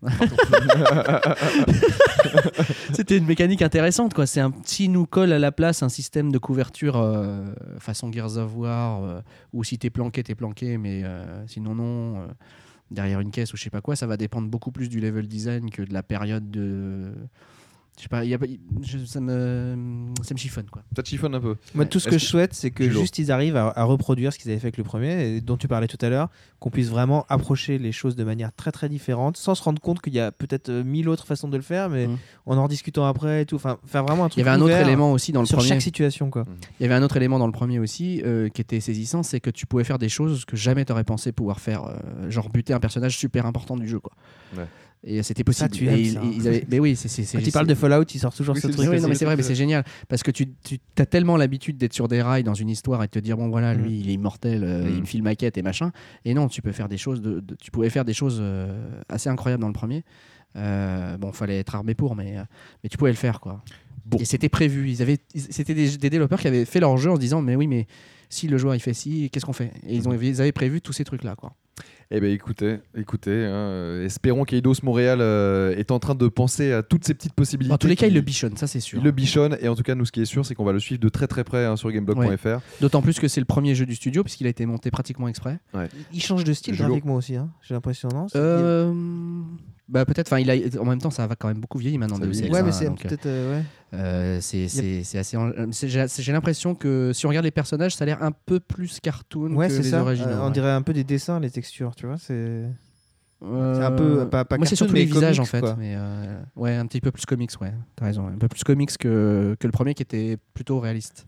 C'était une mécanique intéressante, quoi. C'est un petit nous colle à la place un système de couverture euh, façon Gears of War euh, où si t'es planqué, t'es planqué, mais euh, sinon non. euh, derrière une caisse ou je sais pas quoi, ça va dépendre beaucoup plus du level design que de la période de. Je sais pas, y a, pas- je- ça me, ça me chiffonne, quoi. Ça te chiffonne un peu. Moi, tout ce Est-ce que que- je souhaite, c'est que Julo. juste ils arrivent à, à reproduire ce qu'ils avaient fait avec le premier, et dont tu parlais tout à l'heure, qu'on puisse vraiment approcher les choses de manière très très différente, sans se rendre compte qu'il y a peut-être euh, mille autres façons de le faire, mais Mm. en en discutant après et tout. Enfin, faire vraiment un Il truc y avait un autre ouvert élément aussi dans le sur premier. chaque situation, quoi. Il y avait un autre élément dans le premier aussi euh, qui était saisissant, c'est que tu pouvais faire des choses que jamais t'aurais pensé pouvoir faire, euh, genre buter un personnage super important du jeu, quoi. Ouais. Et c'était possible. Ça, tu Et aimes, ils- ça. ils avaient- Mais oui, c'est c'est. c'est- Quand il parle de Fallout, il sort toujours Oui, ce c'est- truc. Oui, non, mais c'est- c'est vrai, mais c'est- c'est génial parce que tu, tu as tellement l'habitude d'être sur des rails dans une histoire et de te dire bon voilà lui Mm. il est immortel, euh, Mm. il me file ma quête et machin. Et non, tu peux faire des choses, de, de- tu pouvais faire des choses euh, assez incroyables dans le premier. Euh, bon, fallait être armé pour, mais euh, mais tu pouvais le faire, quoi. Bon. Et c'était prévu. Ils avaient, ils- c'était des, des développeurs qui avaient fait leur jeu en se disant mais oui mais si le joueur il fait ci, qu'est-ce qu'on fait? Et ils ont ils avaient prévu tous ces trucs là, quoi. Eh bien, écoutez, écoutez hein, euh, espérons qu'Eidos Montréal euh, est en train de penser à toutes ces petites possibilités. En tous les cas, qui- il le bichonne, ça c'est sûr. Il le bichonne, et en tout cas, nous, ce qui est sûr, c'est qu'on va le suivre de très très près hein, sur gameblog point f r. D'autant plus que c'est le premier jeu du studio puisqu'il a été monté pratiquement exprès. Il change de style Julo. graphiquement aussi, hein. J'ai l'impression, non C'est- Euh, Bah peut-être. Enfin, il a. En même temps, ça va quand même beaucoup vieillir maintenant. Ça Deus vieillit. Ex, Ouais, hein, mais c'est donc, peut-être. euh, ouais. euh, c'est c'est c'est assez. en- euh, c'est- J'ai j'ai l'impression que si on regarde les personnages, ça a l'air un peu plus cartoon Ouais, que c'est les ça. originaux. Euh, on ouais. dirait un peu des dessins, les textures, tu vois. C'est. Euh, c'est un peu- pas- pas Moi, c'est cartoon, surtout les mais visages comics, en fait. quoi. Mais euh, ouais, un petit peu plus comics. Ouais, t'as raison. Un peu plus comics que que le premier qui était plutôt réaliste.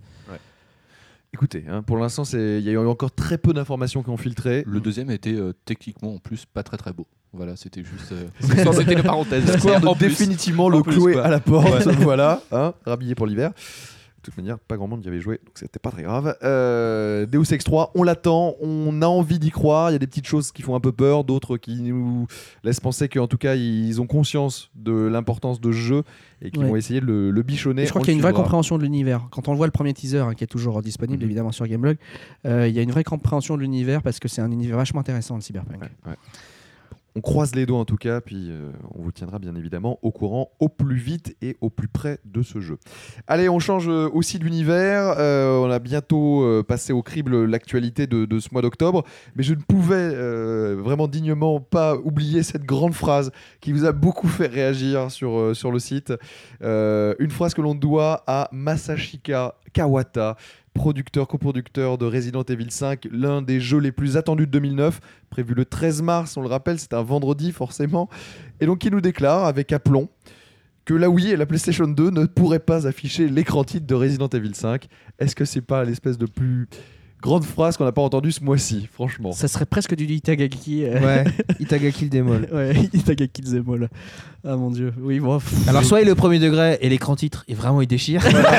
Écoutez, hein, pour l'instant, c'est- il y a eu encore très peu d'informations qui ont filtré. Le deuxième était euh, techniquement en plus pas très très beau. Voilà, c'était juste. euh, c'était une parenthèse. Histoire de En plus. définitivement En le plus, clouer quoi. à la porte, voilà, hein, rhabillé pour l'hiver. De toute manière, pas grand monde y avait joué, donc c'était pas très grave. Euh, Deus Ex trois, on l'attend, on a envie d'y croire. Il y a des petites choses qui font un peu peur, d'autres qui nous laissent penser qu'en tout cas, ils ont conscience de l'importance de ce jeu et qu'ils Ouais. vont essayer de le, le bichonner. Et je crois On qu'il y a le une vraie suivra. compréhension de l'univers. Quand on voit le premier teaser hein, qui est toujours disponible Mhm. évidemment sur Gameblog, euh, il y a une vraie compréhension de l'univers parce que c'est un univers vachement intéressant le cyberpunk. Ouais, ouais. On croise les doigts en tout cas, puis euh, on vous tiendra bien évidemment au courant au plus vite et au plus près de ce jeu. Allez, on change euh, aussi d'univers. Euh, on a bientôt euh, passé au crible l'actualité de, de ce mois d'octobre, mais je ne pouvais euh, vraiment dignement pas oublier cette grande phrase qui vous a beaucoup fait réagir sur, euh, sur le site. Euh, une phrase que l'on doit à Masashika Kawata, producteur, coproducteur de Resident Evil cinq, l'un des jeux les plus attendus de deux mille neuf, prévu le treize mars, on le rappelle, c'est un vendredi forcément, et donc il nous déclare avec aplomb que la Wii et la PlayStation deux ne pourraient pas afficher l'écran titre de Resident Evil cinq. Est-ce que c'est pas l'espèce de plus grande phrase qu'on n'a pas entendue ce mois-ci, franchement? Ça serait presque du Itagaki. euh, Ouais, Itagaki le démol. Ouais, Itagaki le Zemol. Ah mon dieu. Oui, bon. pff, Alors, soit il est au premier degré et l'écran titre, et vraiment il déchire.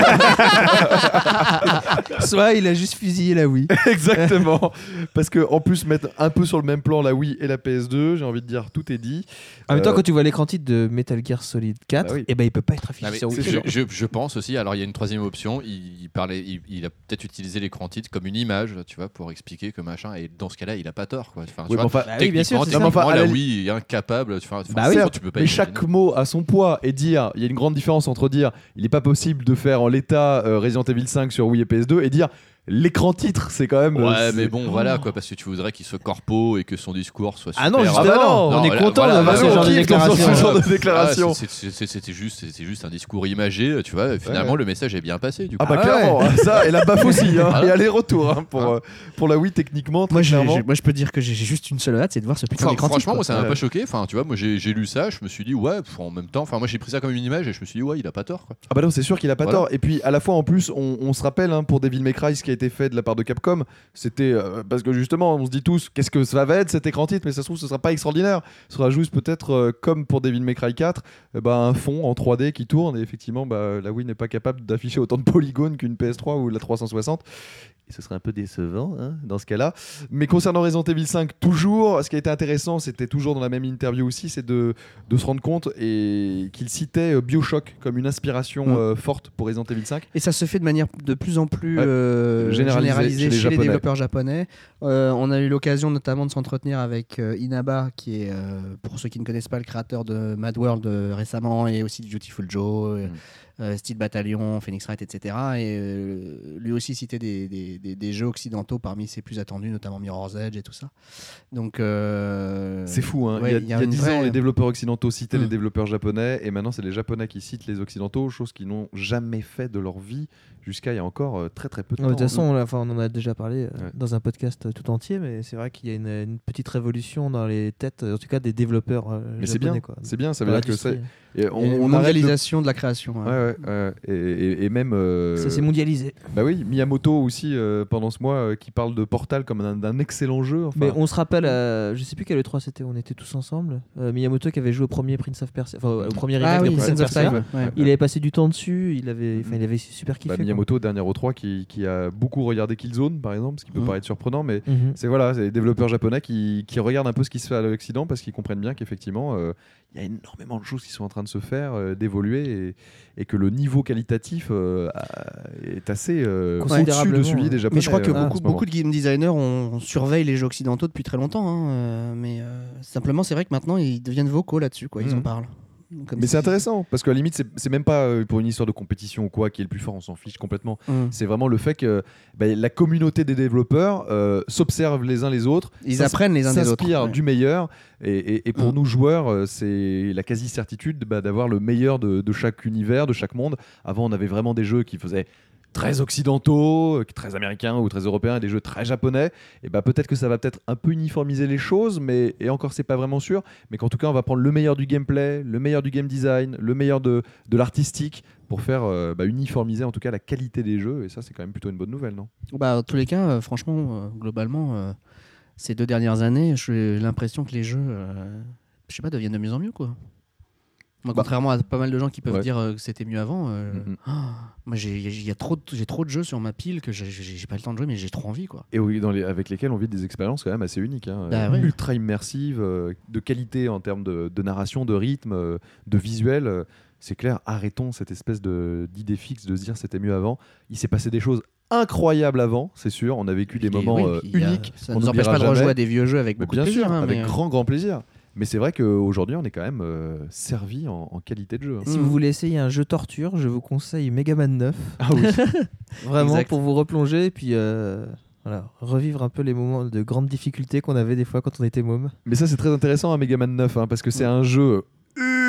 Soit il a juste fusillé la Wii. Exactement. Parce que en plus, mettre un peu sur le même plan la Wii et la P S deux, j'ai envie de dire, tout est dit. En même temps, Euh, quand tu vois l'écran titre de Metal Gear Solid quatre, Bah oui. et ben il peut pas être affiché Non, mais sur Wii. c'est je, sûr. je- je pense aussi, alors il y a une troisième option, il, il parlait, il, il a peut-être utilisé l'écran titre comme une image, tu vois, pour expliquer que machin, et dans ce cas-là, il a pas tort, quoi. Enfin, tu Oui, vois, mais enfin, Bah oui, bien sûr, techniquement, c'est ça. techniquement, Non, mais enfin, à la la Wii est incapable, tu vois, enfin, Bah oui. certes, tu peux pas mais imaginer. chaque mot a son poids et dire, il y a une grande différence entre dire il n'est pas possible de faire en l'état euh, Resident Evil cinq sur Wii et P S deux et dire l'écran titre, c'est quand même. euh, Ouais, c'est- mais bon, voilà quoi, parce que tu voudrais qu'il se corpo et que son discours soit super. Ah non, Ah justement, bah non, on est là, content voilà, d'avoir voilà, ce genre de qui est dans déclaration. ce genre de Ah, déclaration. c'est- c'est- c'est- C'était juste, c'était juste un discours imagé, tu vois. et Finalement, Ouais. le message est bien passé. Du coup. Ah bah Ah ouais. clairement, hein, ça et la baffe aussi, hein, Ah. et aller-retour hein, pour, Ah. euh, pour la Wii techniquement, très Moi, j'ai- clairement. j'ai- moi, je peux dire que j'ai j'ai juste une seule hâte, c'est de voir ce putain Enfin, d'écran titre, franchement, quoi. moi, ça m'a Ouais. pas choqué. Enfin, tu vois, moi, j'ai j'ai lu ça, je me suis dit, ouais, pff, en même temps, enfin, moi, j'ai pris ça comme une image et je me suis dit, ouais, il a pas tort, quoi. Ah bah non, c'est sûr qu'il a pas Voilà. tort. Et puis à la fois en plus, on, on se rappelle hein, pour Devil May Cry ce qui a été fait de la part de Capcom, c'était euh, parce que justement, on se dit tous, qu'est-ce que ça va être cet écran titre, mais ça se trouve ce sera pas extraordinaire. Ce sera juste peut-être euh, comme pour Devil May Cry quatre, euh, bah, un fond en trois D qui tourne et effectivement, bah, la Wii n'est pas capable d'afficher autant de polygones qu'une P S trois ou la trois cent soixante. Et ce serait un peu décevant hein, dans ce cas-là. Mais concernant Resident Evil cinq, toujours, ce qui a été intéressant, c'était toujours dans la même interview aussi, c'est de, de se rendre compte et qu'il citait euh, Bioshock comme une inspiration Mm. euh, forte pour Resident Evil cinq. Et ça se fait de manière de plus en plus Ouais. euh, Généralisée généralisée chez les chez, les Japonais. développeurs japonais. Euh, on a eu l'occasion notamment de s'entretenir avec euh, Inaba, qui est, euh, pour ceux qui ne connaissent pas, le créateur de Mad World euh, récemment, et aussi de Beautiful Joe, euh, Mm. euh, Steel Battalion, Phoenix Wright, et cetera. Et euh, lui aussi citait des, des, des- des jeux occidentaux parmi ses plus attendus, notamment Mirror's Edge et tout ça. Donc, euh, C'est fou, hein. ouais, il y a, il il y y a a une dix vraie- ans, les développeurs occidentaux citaient les Mm. développeurs japonais, et maintenant c'est les japonais qui citent les occidentaux, chose qu'ils n'ont jamais fait de leur vie jusqu'à il y a encore euh, très très peu de Ouais, De temps. toute façon, on, l'a- enfin, on en a déjà parlé euh, Ouais. dans un podcast euh, tout entier, mais c'est vrai qu'il y a une, une petite révolution dans les têtes, euh, en tout cas des développeurs euh, mais c'est bien, japonais, quoi. c'est bien, ça veut Dans dire que l'industrie. c'est. et on, on, une on arrête de- mondialisation de... la création. hein. Ouais, ouais, ouais. Et, et- et même. euh, Ça s'est mondialisé. Bah oui, Miyamoto aussi euh, pendant ce mois euh, qui parle de Portal comme d'un, d'un excellent jeu. Enfin, Mais on se rappelle, euh, je sais plus quel E trois c'était, on était tous ensemble. Euh, Miyamoto qui avait joué au premier Prince of Persia, enfin au premier remake Ah de oui, Prince Sense of of Persia. Time. ouais. Il avait passé du temps dessus, il avait, enfin, il avait super kiffé. bah, quoi. Miyamoto, dernier O trois, qui, qui a beaucoup regardé Killzone par exemple, ce qui peut Mhm. paraître surprenant, mais Mhm. c'est voilà, c'est les développeurs japonais qui, qui regardent un peu ce qui se fait à l'Occident parce qu'ils comprennent bien qu'effectivement euh, il y a énormément de choses qui sont en train de se faire, euh, d'évoluer et, et que le niveau qualitatif euh, a- est assez euh, au-dessus de Considérablement, celui ouais. des japonais. Mais je crois que euh, en beaucoup, ce moment. beaucoup de game designers on, on surveille les jeux occidentaux depuis très longtemps. hein, euh, mais euh, simplement, c'est vrai que maintenant, ils deviennent vocaux là-dessus. Quoi, ils Mhm. en parlent. Comme Mais si- c'est intéressant parce qu'à la limite c'est, c'est même pas euh, pour une histoire de compétition ou quoi qui est le plus fort, on s'en fiche complètement. Mhm. C'est vraiment le fait que bah, la communauté des développeurs euh, s'observent les uns les autres, Ils s'ins- apprennent les uns des autres. s'inspirent ouais. du meilleur. Et, et- et pour Mm. nous joueurs, euh, c'est la quasi-certitude bah, d'avoir le meilleur de, de chaque univers, de chaque monde. Avant, on avait vraiment des jeux qui faisaient très occidentaux, euh, très américains ou très européens, et des jeux très japonais. Et bah, peut-être que ça va peut-être un peu uniformiser les choses, mais et encore, c'est pas vraiment sûr. Mais qu'en tout cas, on va prendre le meilleur du gameplay, le meilleur du game design, le meilleur de, de l'artistique pour faire euh, bah, uniformiser en tout cas la qualité des jeux. Et ça, c'est quand même plutôt une bonne nouvelle, non? Bah, en tous les cas, euh, franchement, euh, globalement, euh, ces deux dernières années, j'ai l'impression que les jeux, euh, je sais pas, deviennent de mieux en mieux, quoi. Moi, Bah. contrairement à pas mal de gens qui peuvent Ouais. dire euh, que c'était mieux avant, euh, Mhm. ah, moi j'ai il y a trop de, j'ai trop de jeux sur ma pile que j'ai- j'ai j'ai pas le temps de jouer, mais j'ai trop envie, quoi. Et oui, dans les, avec lesquels on vit des expériences quand même assez uniques, hein, Bah euh, ouais. ultra immersives, euh, de qualité en termes de, de narration, de rythme, euh, de visuel. euh, c'est clair, arrêtons cette espèce de, d'idée fixe de se dire c'était mieux avant. Il s'est passé des choses incroyables avant, c'est sûr. On a vécu des Puis, moments oui, euh, puis il y a- uniques. Ça qu'on ne nous empêche n'oubliera pas de jamais. rejouer à des vieux jeux avec Mais beaucoup bien de plaisir. sûr, hein, avec mais, euh, grand grand plaisir. Mais c'est vrai qu'aujourd'hui, on est quand même euh, servi en, en qualité de jeu. hein. Si Mm. vous voulez essayer un jeu torture, je vous conseille Mega Man neuf. Ah oui. Vraiment Exact. pour vous replonger et puis euh, voilà, revivre un peu les moments de grande difficulté qu'on avait des fois quand on était môme. Mais ça, c'est très intéressant à Mega Man neuf, hein, parce que c'est Mm. un jeu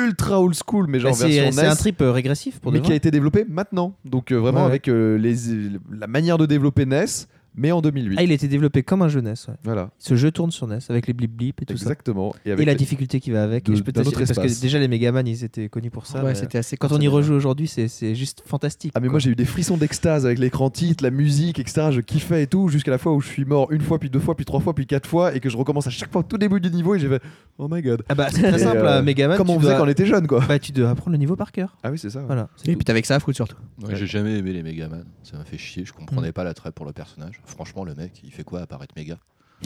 ultra old school, mais genre Bah, c'est, version c'est N E S. un trip euh, régressif pour de mais qui vrai. a été développé maintenant. Donc euh, vraiment Ouais, ouais. avec euh, les, la manière de développer N E S, mais en deux mille huit. Ah, il a été développé comme un jeu N E S. Ouais. Voilà, Ce jeu tourne sur N E S avec les blip blip et tout exactement. Et ça. avec Et la les- difficulté qui va avec. de- Et je peux te d'un dire- autre parce espace. que déjà les Megaman ils étaient connus pour ça. Ouais, mais c'était assez quand on y concept, rejoue aujourd'hui, c'est, c'est juste fantastique. Ah mais quoi. moi j'ai eu des frissons d'extase avec l'écran titre, la musique, et cetera. Je kiffais et tout, jusqu'à la fois où je suis mort une fois, puis deux fois, puis trois fois, puis quatre fois, et que je recommence à chaque fois au tout début du niveau, et j'ai fait oh my god. Ah bah c'est très Et, simple, euh, hein, Megaman. Comme tu on faisait dois- quand on était jeune, quoi. Bah tu dois apprendre le niveau par cœur. Ah oui, c'est ça. ouais. Voilà. c'est Et tout. puis t'avais que ça à foutre surtout. Ouais, j'ai jamais aimé les Megaman, ça m'a fait chier, je comprenais pas l'attrait pour le personnage. Franchement, le mec, il fait quoi à paraître méga?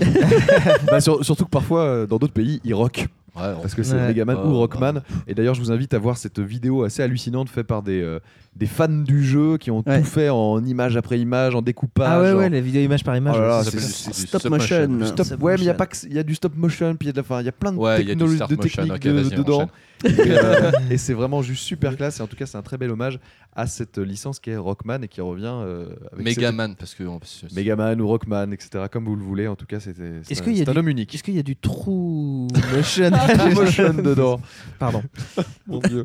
Bah, sur- surtout que parfois, euh, dans d'autres pays, ils rock. Ouais, Parce que c'est Ouais. Megaman Oh, ou Rockman. bah. Et d'ailleurs, je vous invite à voir cette vidéo assez hallucinante faite par des, euh, des fans du jeu qui ont Ouais. tout fait en image après image, en découpage. Ah ouais en- ouais, la vidéo image par image. Oh là là, ouais, Ça c'est- s'appelle c'est- du- du Stop motion. Stop- Stop ouais, mais il y a motion. pas que il y a du stop motion, puis il y a de la- enfin, il y a plein de, Ouais, il y a du technolo- start de motion, techniques ok, de- vas-y, dedans. enchaîne. Et, euh, et c'est vraiment juste super classe. Et en tout cas, c'est un très bel hommage à cette licence qui est Rockman et qui revient euh, avec Megaman, parce que. on- c'est- cette- Megaman ou Rockman, et cetera. Comme vous le voulez. En tout cas, c'était c'est Est-ce un, qu'il y a c'est un du- homme unique. Est-ce qu'il y a du true motion True motion dedans. Pardon. Mon Dieu.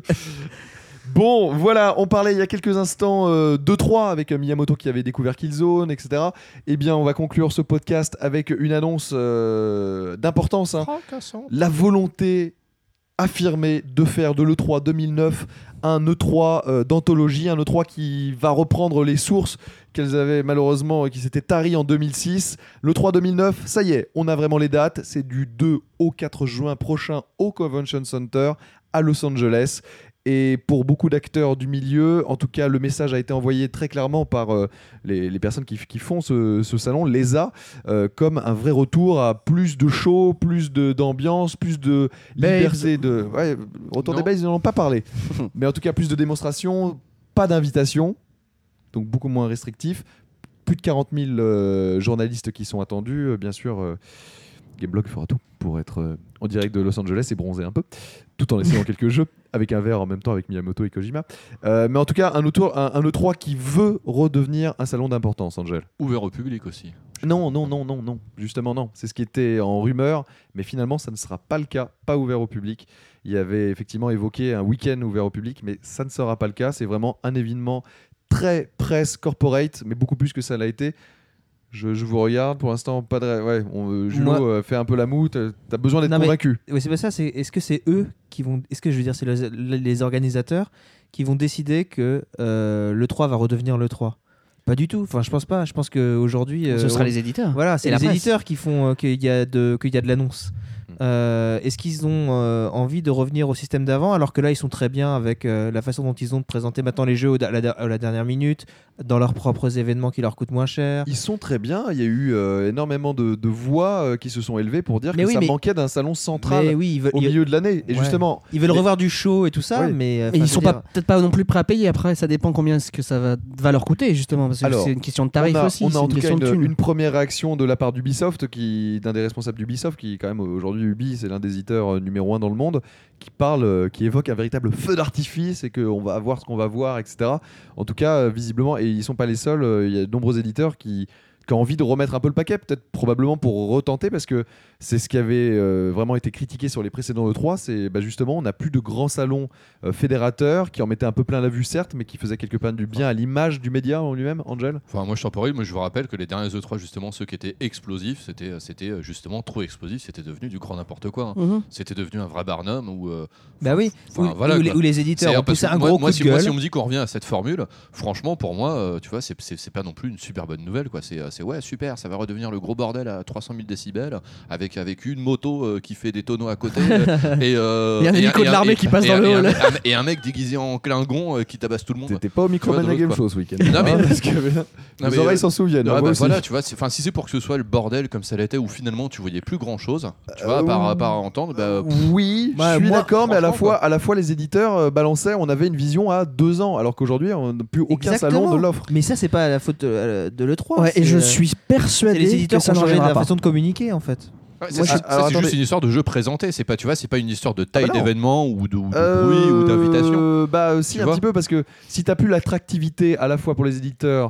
Bon, voilà, on parlait il y a quelques instants euh, d'E trois avec euh, Miyamoto qui avait découvert Killzone, et cetera. Eh bien, on va conclure ce podcast avec une annonce euh, d'importance. hein. La volonté affirmée de faire de l'E trois deux mille neuf un E trois euh, d'anthologie, un E trois qui va reprendre les sources qu'elles avaient malheureusement, qui s'étaient taries en deux mille six. L'E trois deux mille neuf, ça y est, on a vraiment les dates. C'est du deux au quatre juin prochain au Convention Center à Los Angeles. Et pour beaucoup d'acteurs du milieu, en tout cas, le message a été envoyé très clairement par euh, les, les personnes qui, qui font ce, ce salon, l'E S A, euh, comme un vrai retour à plus de show, plus de- d'ambiance, plus de liberté. De... Ouais, retour Non. des bases, ils n'en ont pas parlé. Mais en tout cas, plus de démonstrations, pas d'invitation, donc beaucoup moins restrictif. Plus de quarante mille euh, journalistes qui sont attendus. Euh, bien sûr, euh, Gameblog fera tout pour être euh, en direct de Los Angeles et bronzer un peu, tout en essayant quelques jeux avec un verre en même temps avec Miyamoto et Kojima. Euh, mais en tout cas, un, autour, un, un E trois qui veut redevenir un salon d'importance, Angel. Ouvert au public aussi. Non, non, non, non, non. Justement, non. C'est ce qui était en rumeur, mais finalement, ça ne sera pas le cas, pas ouvert au public. Il y avait effectivement évoqué un week-end ouvert au public, mais ça ne sera pas le cas. C'est vraiment un événement très presse corporate, mais beaucoup plus que ça l'a été. Je, je vous regarde, pour l'instant, pas de. Ouais, on, euh, Julo Moi- euh, fait un peu la moue, t'as t'as besoin d'être Non, mais- convaincu. Oui, c'est pas ça. C'est, est-ce que c'est eux qui vont. Est-ce que je veux dire, c'est le- le- les organisateurs qui vont décider que euh, l'E trois va redevenir l'E trois? Pas du tout. Enfin, je pense pas. Je pense qu'aujourd'hui. Ce sera les éditeurs. Voilà, c'est Et la les presse. éditeurs qui font euh, qu'il y a de, qu'il y a de l'annonce. Euh, est-ce qu'ils ont euh, envie de revenir au système d'avant alors que là ils sont très bien avec euh, la façon dont ils ont de présenter maintenant les jeux au- à la, à la dernière minute dans leurs propres événements qui leur coûtent moins cher? Ils sont très bien. Il y a eu euh, énormément de, de voix euh, qui se sont élevées pour dire Mais que oui, ça mais- manquait d'un salon central Mais oui, ils veulent, au ils, milieu de l'année. Et Ouais. justement, ils veulent les- revoir du show et tout ça, Ouais. mais, euh, Et enfin, ils je sont veux pas dire- peut-être pas non plus prêts à payer. Après, ça dépend combien ce que ça va, va leur coûter justement, parce que Alors, c'est une question de tarif on a, aussi. on a c'est en une tout cas question de une, thunes. une première réaction de la part d'Ubisoft, qui, d'un des responsables d'Ubisoft, qui quand même aujourd'hui Ubi, c'est l'un des éditeurs euh, numéro un dans le monde, qui parle, euh, qui évoque un véritable feu d'artifice et qu'on va avoir ce qu'on va voir, et cetera. En tout cas, euh, visiblement, et ils sont pas les seuls, euh, il y a de nombreux éditeurs qui qui ont envie de remettre un peu le paquet, peut-être probablement pour retenter, parce que c'est ce qui avait euh, vraiment été critiqué sur les précédents E trois, c'est bah, justement on n'a plus de grands salons euh, fédérateurs qui en mettaient un peu plein la vue certes, mais qui faisaient quelque part du bien à l'image du média en lui-même, Angel. Enfin, moi je temporise, moi je vous rappelle que les derniers E trois, justement, ceux qui étaient explosifs, c'était, c'était justement trop explosif, c'était devenu du grand n'importe quoi. hein. Mhm. C'était devenu un vrai Barnum où. euh, Bah oui, enfin, où, voilà, où les, quoi. où les éditeurs C'est- ont parce poussé que un moi, gros moi, coup si, de moi, gueule. si on me dit qu'on revient à cette formule, franchement, pour moi, euh, tu vois, c'est, c'est, c'est pas non plus une super bonne nouvelle, quoi. C'est, c'est ouais, super, ça va redevenir le gros bordel à trois cent mille décibels avec, avec une moto euh, qui fait des tonneaux à côté euh, et, euh, Et un hélico de l'armée qui passe et dans un- le et un- hall. un- et un mec déguisé en Klingon euh, qui tabasse tout le monde. T'étais pas au Microman Tu vois, la Game quoi. Show ce week-end. Non, mais- Hein, parce que Non, les mais, oreilles euh, s'en souviennent. Ouais, hein, bah moi aussi. voilà, tu vois, c'est- enfin, si c'est pour que ce soit le bordel comme ça l'était, où finalement tu voyais plus grand chose, tu vois, à part, à part entendre, bah, Oui, Bah, je suis moi, d'accord, mais à la franchement, fois, à la fois les éditeurs euh, balançaient, on avait une vision à deux ans, alors qu'aujourd'hui on n'a plus aucun Exactement. salon de l'offre. Mais ça, c'est pas la faute de, de l'E trois. Ouais, c'est, et je euh, suis c'est persuadé les éditeurs que qui ça ont ne changé reviendra la pas. façon de communiquer en fait. Ouais, c'est, Moi, c'est- je- ça, alors, c'est juste attendez. une histoire de jeu présenté, c'est pas, tu vois, c'est pas une histoire de taille Ah bah non. d'événement ou de, ou de Euh, bruit ou d'invitation. Bah si, Tu un vois petit peu, parce que si t'as plus l'attractivité à la fois pour les éditeurs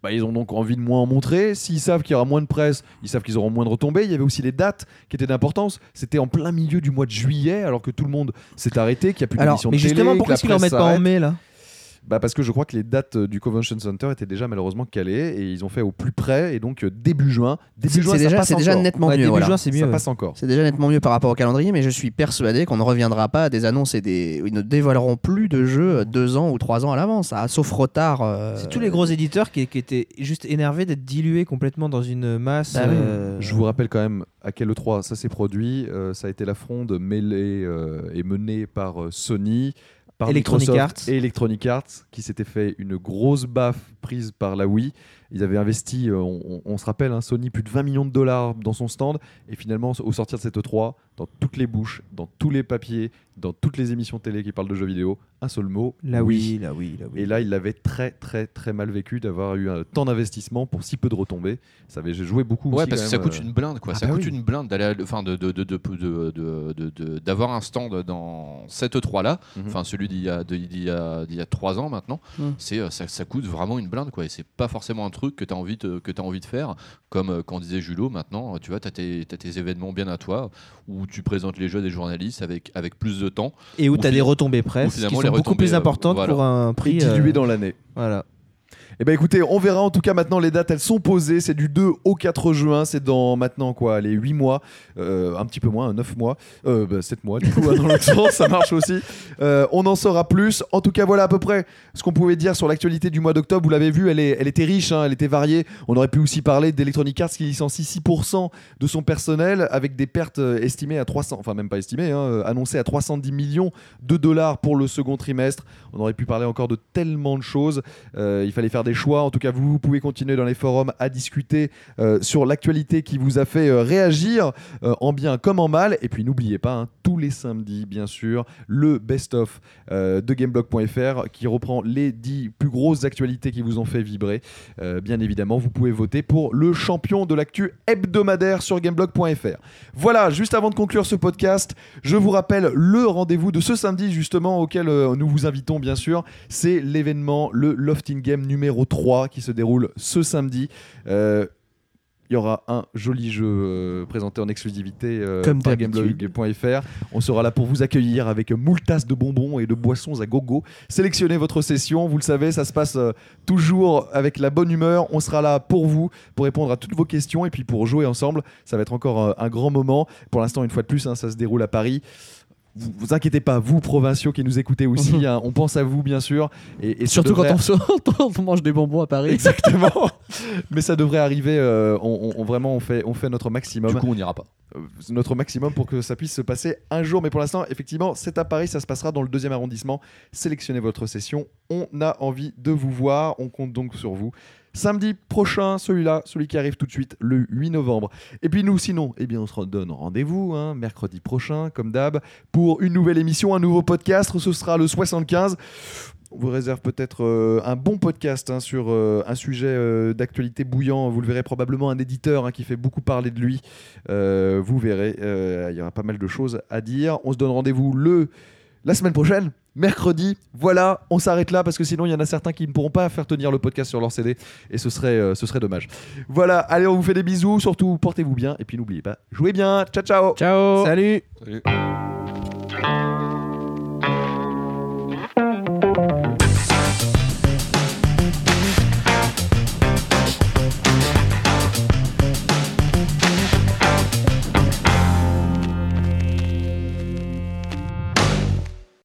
bah, ils ont donc envie de moins en montrer. S'ils savent qu'il y aura moins de presse, ils savent qu'ils auront moins de retombées. Il y avait aussi les dates qui étaient d'importance. C'était en plein milieu du mois de juillet, alors que tout le monde s'est arrêté, qu'il n'y a plus Alors, d'émission de mais télé. justement, que pourquoi la est-ce qu'ils ne presse remettent pas en s'arrête. mai là? Bah parce que je crois que les dates du Convention Center étaient déjà malheureusement calées et ils ont fait au plus près et donc euh, début juin. Début C'est juin, c'est ça déjà, passe c'est déjà encore. nettement Ouais, mieux. début voilà. juin, c'est Ça mieux. passe encore. C'est déjà nettement mieux par rapport au calendrier, mais je suis persuadé qu'on ne reviendra pas à des annonces et des. Ils ne dévoileront plus de jeux deux ans ou trois ans à l'avance, ah, sauf retard. euh, C'est tous les gros éditeurs qui, qui étaient juste énervés d'être dilués complètement dans une masse. Bah oui. euh, Je vous rappelle quand même à quel E trois ça s'est produit. Euh, ça a été la fronde mêlée euh, et menée par euh, Sony, par Electronic Microsoft Arts. et Electronic Arts, qui s'était fait une grosse baffe prise par la Wii. Ils avaient investi, euh, on, on se rappelle, hein, Sony, plus de vingt millions de dollars dans son stand. Et finalement, au sortir de cette E trois, dans toutes les bouches, dans tous les papiers, dans toutes les émissions télé qui parlent de jeux vidéo, un seul mot, La oui. Wii, la Wii, la Wii. Et là, il l'avait très, très, très mal vécu d'avoir eu un tant d'investissement pour si peu de retombées. Ça avait joué beaucoup Ouais, aussi. parce que quand ça même, coûte euh, une blinde, quoi. Ah ça bah coûte oui. une blinde d'aller, à- enfin, de, de, de, de, de, de- de- de- d'avoir un stand dans cette E trois là, Mhm. enfin celui d'il y a, de- d'il y a, d'il y a trois ans maintenant. Mhm. C'est, euh, ça, ça coûte vraiment une blinde, quoi. Et c'est pas forcément un truc que tu as envie de, que t'as envie de faire, comme euh, quand disait Julot. Maintenant, tu vois, tu as tes, t'as tes événements bien à toi, où tu présentes les jeux des journalistes avec, avec plus de temps. Et où Ou tu as fi- des retombées ou presse qui finalement, sont les beaucoup retombées, plus euh, importantes voilà. pour un et prix. dilué euh, dans l'année. Voilà. Eh ben écoutez, on verra en tout cas maintenant les dates, elles sont posées, c'est du deux au quatre juin, c'est dans maintenant quoi, les huit mois, euh, un petit peu moins, neuf mois, euh, bah, sept mois du coup, hein, dans l'autre sens, ça marche aussi. Euh, on en saura plus. En tout cas, voilà à peu près ce qu'on pouvait dire sur l'actualité du mois d'octobre. Vous l'avez vu, elle, est, elle était riche, hein, elle était variée. On aurait pu aussi parler d'Electronic Arts qui licencie six pour cent de son personnel avec des pertes euh, estimées à trois cents, enfin même pas estimées, hein, euh, annoncées à trois cent dix millions de dollars pour le second trimestre. On aurait pu parler encore de tellement de choses. Euh, il fallait faire des choix. En tout cas, vous, vous pouvez continuer dans les forums à discuter euh, sur l'actualité qui vous a fait euh, réagir euh, en bien comme en mal. Et puis n'oubliez pas, hein, tous les samedis, bien sûr, le best-of euh, de gameblog point f r qui reprend les dix plus grosses actualités qui vous ont fait vibrer. Euh, bien évidemment, vous pouvez voter pour le champion de l'actu hebdomadaire sur gameblog point f r. Voilà, juste avant de conclure ce podcast, je vous rappelle le rendez-vous de ce samedi justement auquel euh, nous vous invitons bien sûr. C'est l'événement, le Loft in Game numéro trois qui se déroule ce samedi. Euh, il y aura un joli jeu euh, présenté en exclusivité euh, Comme par d'habitude. gameblog point f r. On sera là pour vous accueillir avec moult tasses de bonbons et de boissons à gogo. Sélectionnez votre session, vous le savez, ça se passe euh, toujours avec la bonne humeur. On sera là pour vous, pour répondre à toutes vos questions et puis pour jouer ensemble. Ça va être encore euh, un grand moment. Pour l'instant, une fois de plus, hein, ça se déroule à Paris. Vous, vous inquiétez pas, vous provinciaux qui nous écoutez aussi, hein, on pense à vous bien sûr. Et, et ça Surtout devrait- quand on, se- on mange des bonbons à Paris. Exactement. Mais ça devrait arriver. euh, on, on- on- vraiment, on fait, on fait notre maximum. Du coup, on n'ira pas. Euh, notre maximum pour que ça puisse se passer un jour. Mais pour l'instant, effectivement, c'est à Paris. Ça se passera dans le deuxième arrondissement. Sélectionnez votre session. On a envie de vous voir. On compte donc sur vous. Samedi prochain, celui-là, celui qui arrive tout de suite, le huit novembre. Et puis nous, sinon, eh bien, on se donne rendez-vous hein, mercredi prochain, comme d'hab, pour une nouvelle émission, un nouveau podcast. Ce sera le soixante-quinze. On vous réserve peut-être euh, un bon podcast hein, sur euh, un sujet euh, d'actualité bouillant. Vous le verrez probablement, un éditeur hein, qui fait beaucoup parler de lui. Euh, vous verrez, euh, il y aura pas mal de choses à dire. On se donne rendez-vous le la semaine prochaine, mercredi. Voilà, on s'arrête là parce que sinon il y en a certains qui ne pourront pas faire tenir le podcast sur leur C D et ce serait, euh, ce serait dommage. Voilà, allez, on vous fait des bisous. Surtout, portez-vous bien et puis n'oubliez pas, jouez bien. Ciao, ciao. Ciao. Salut. Salut.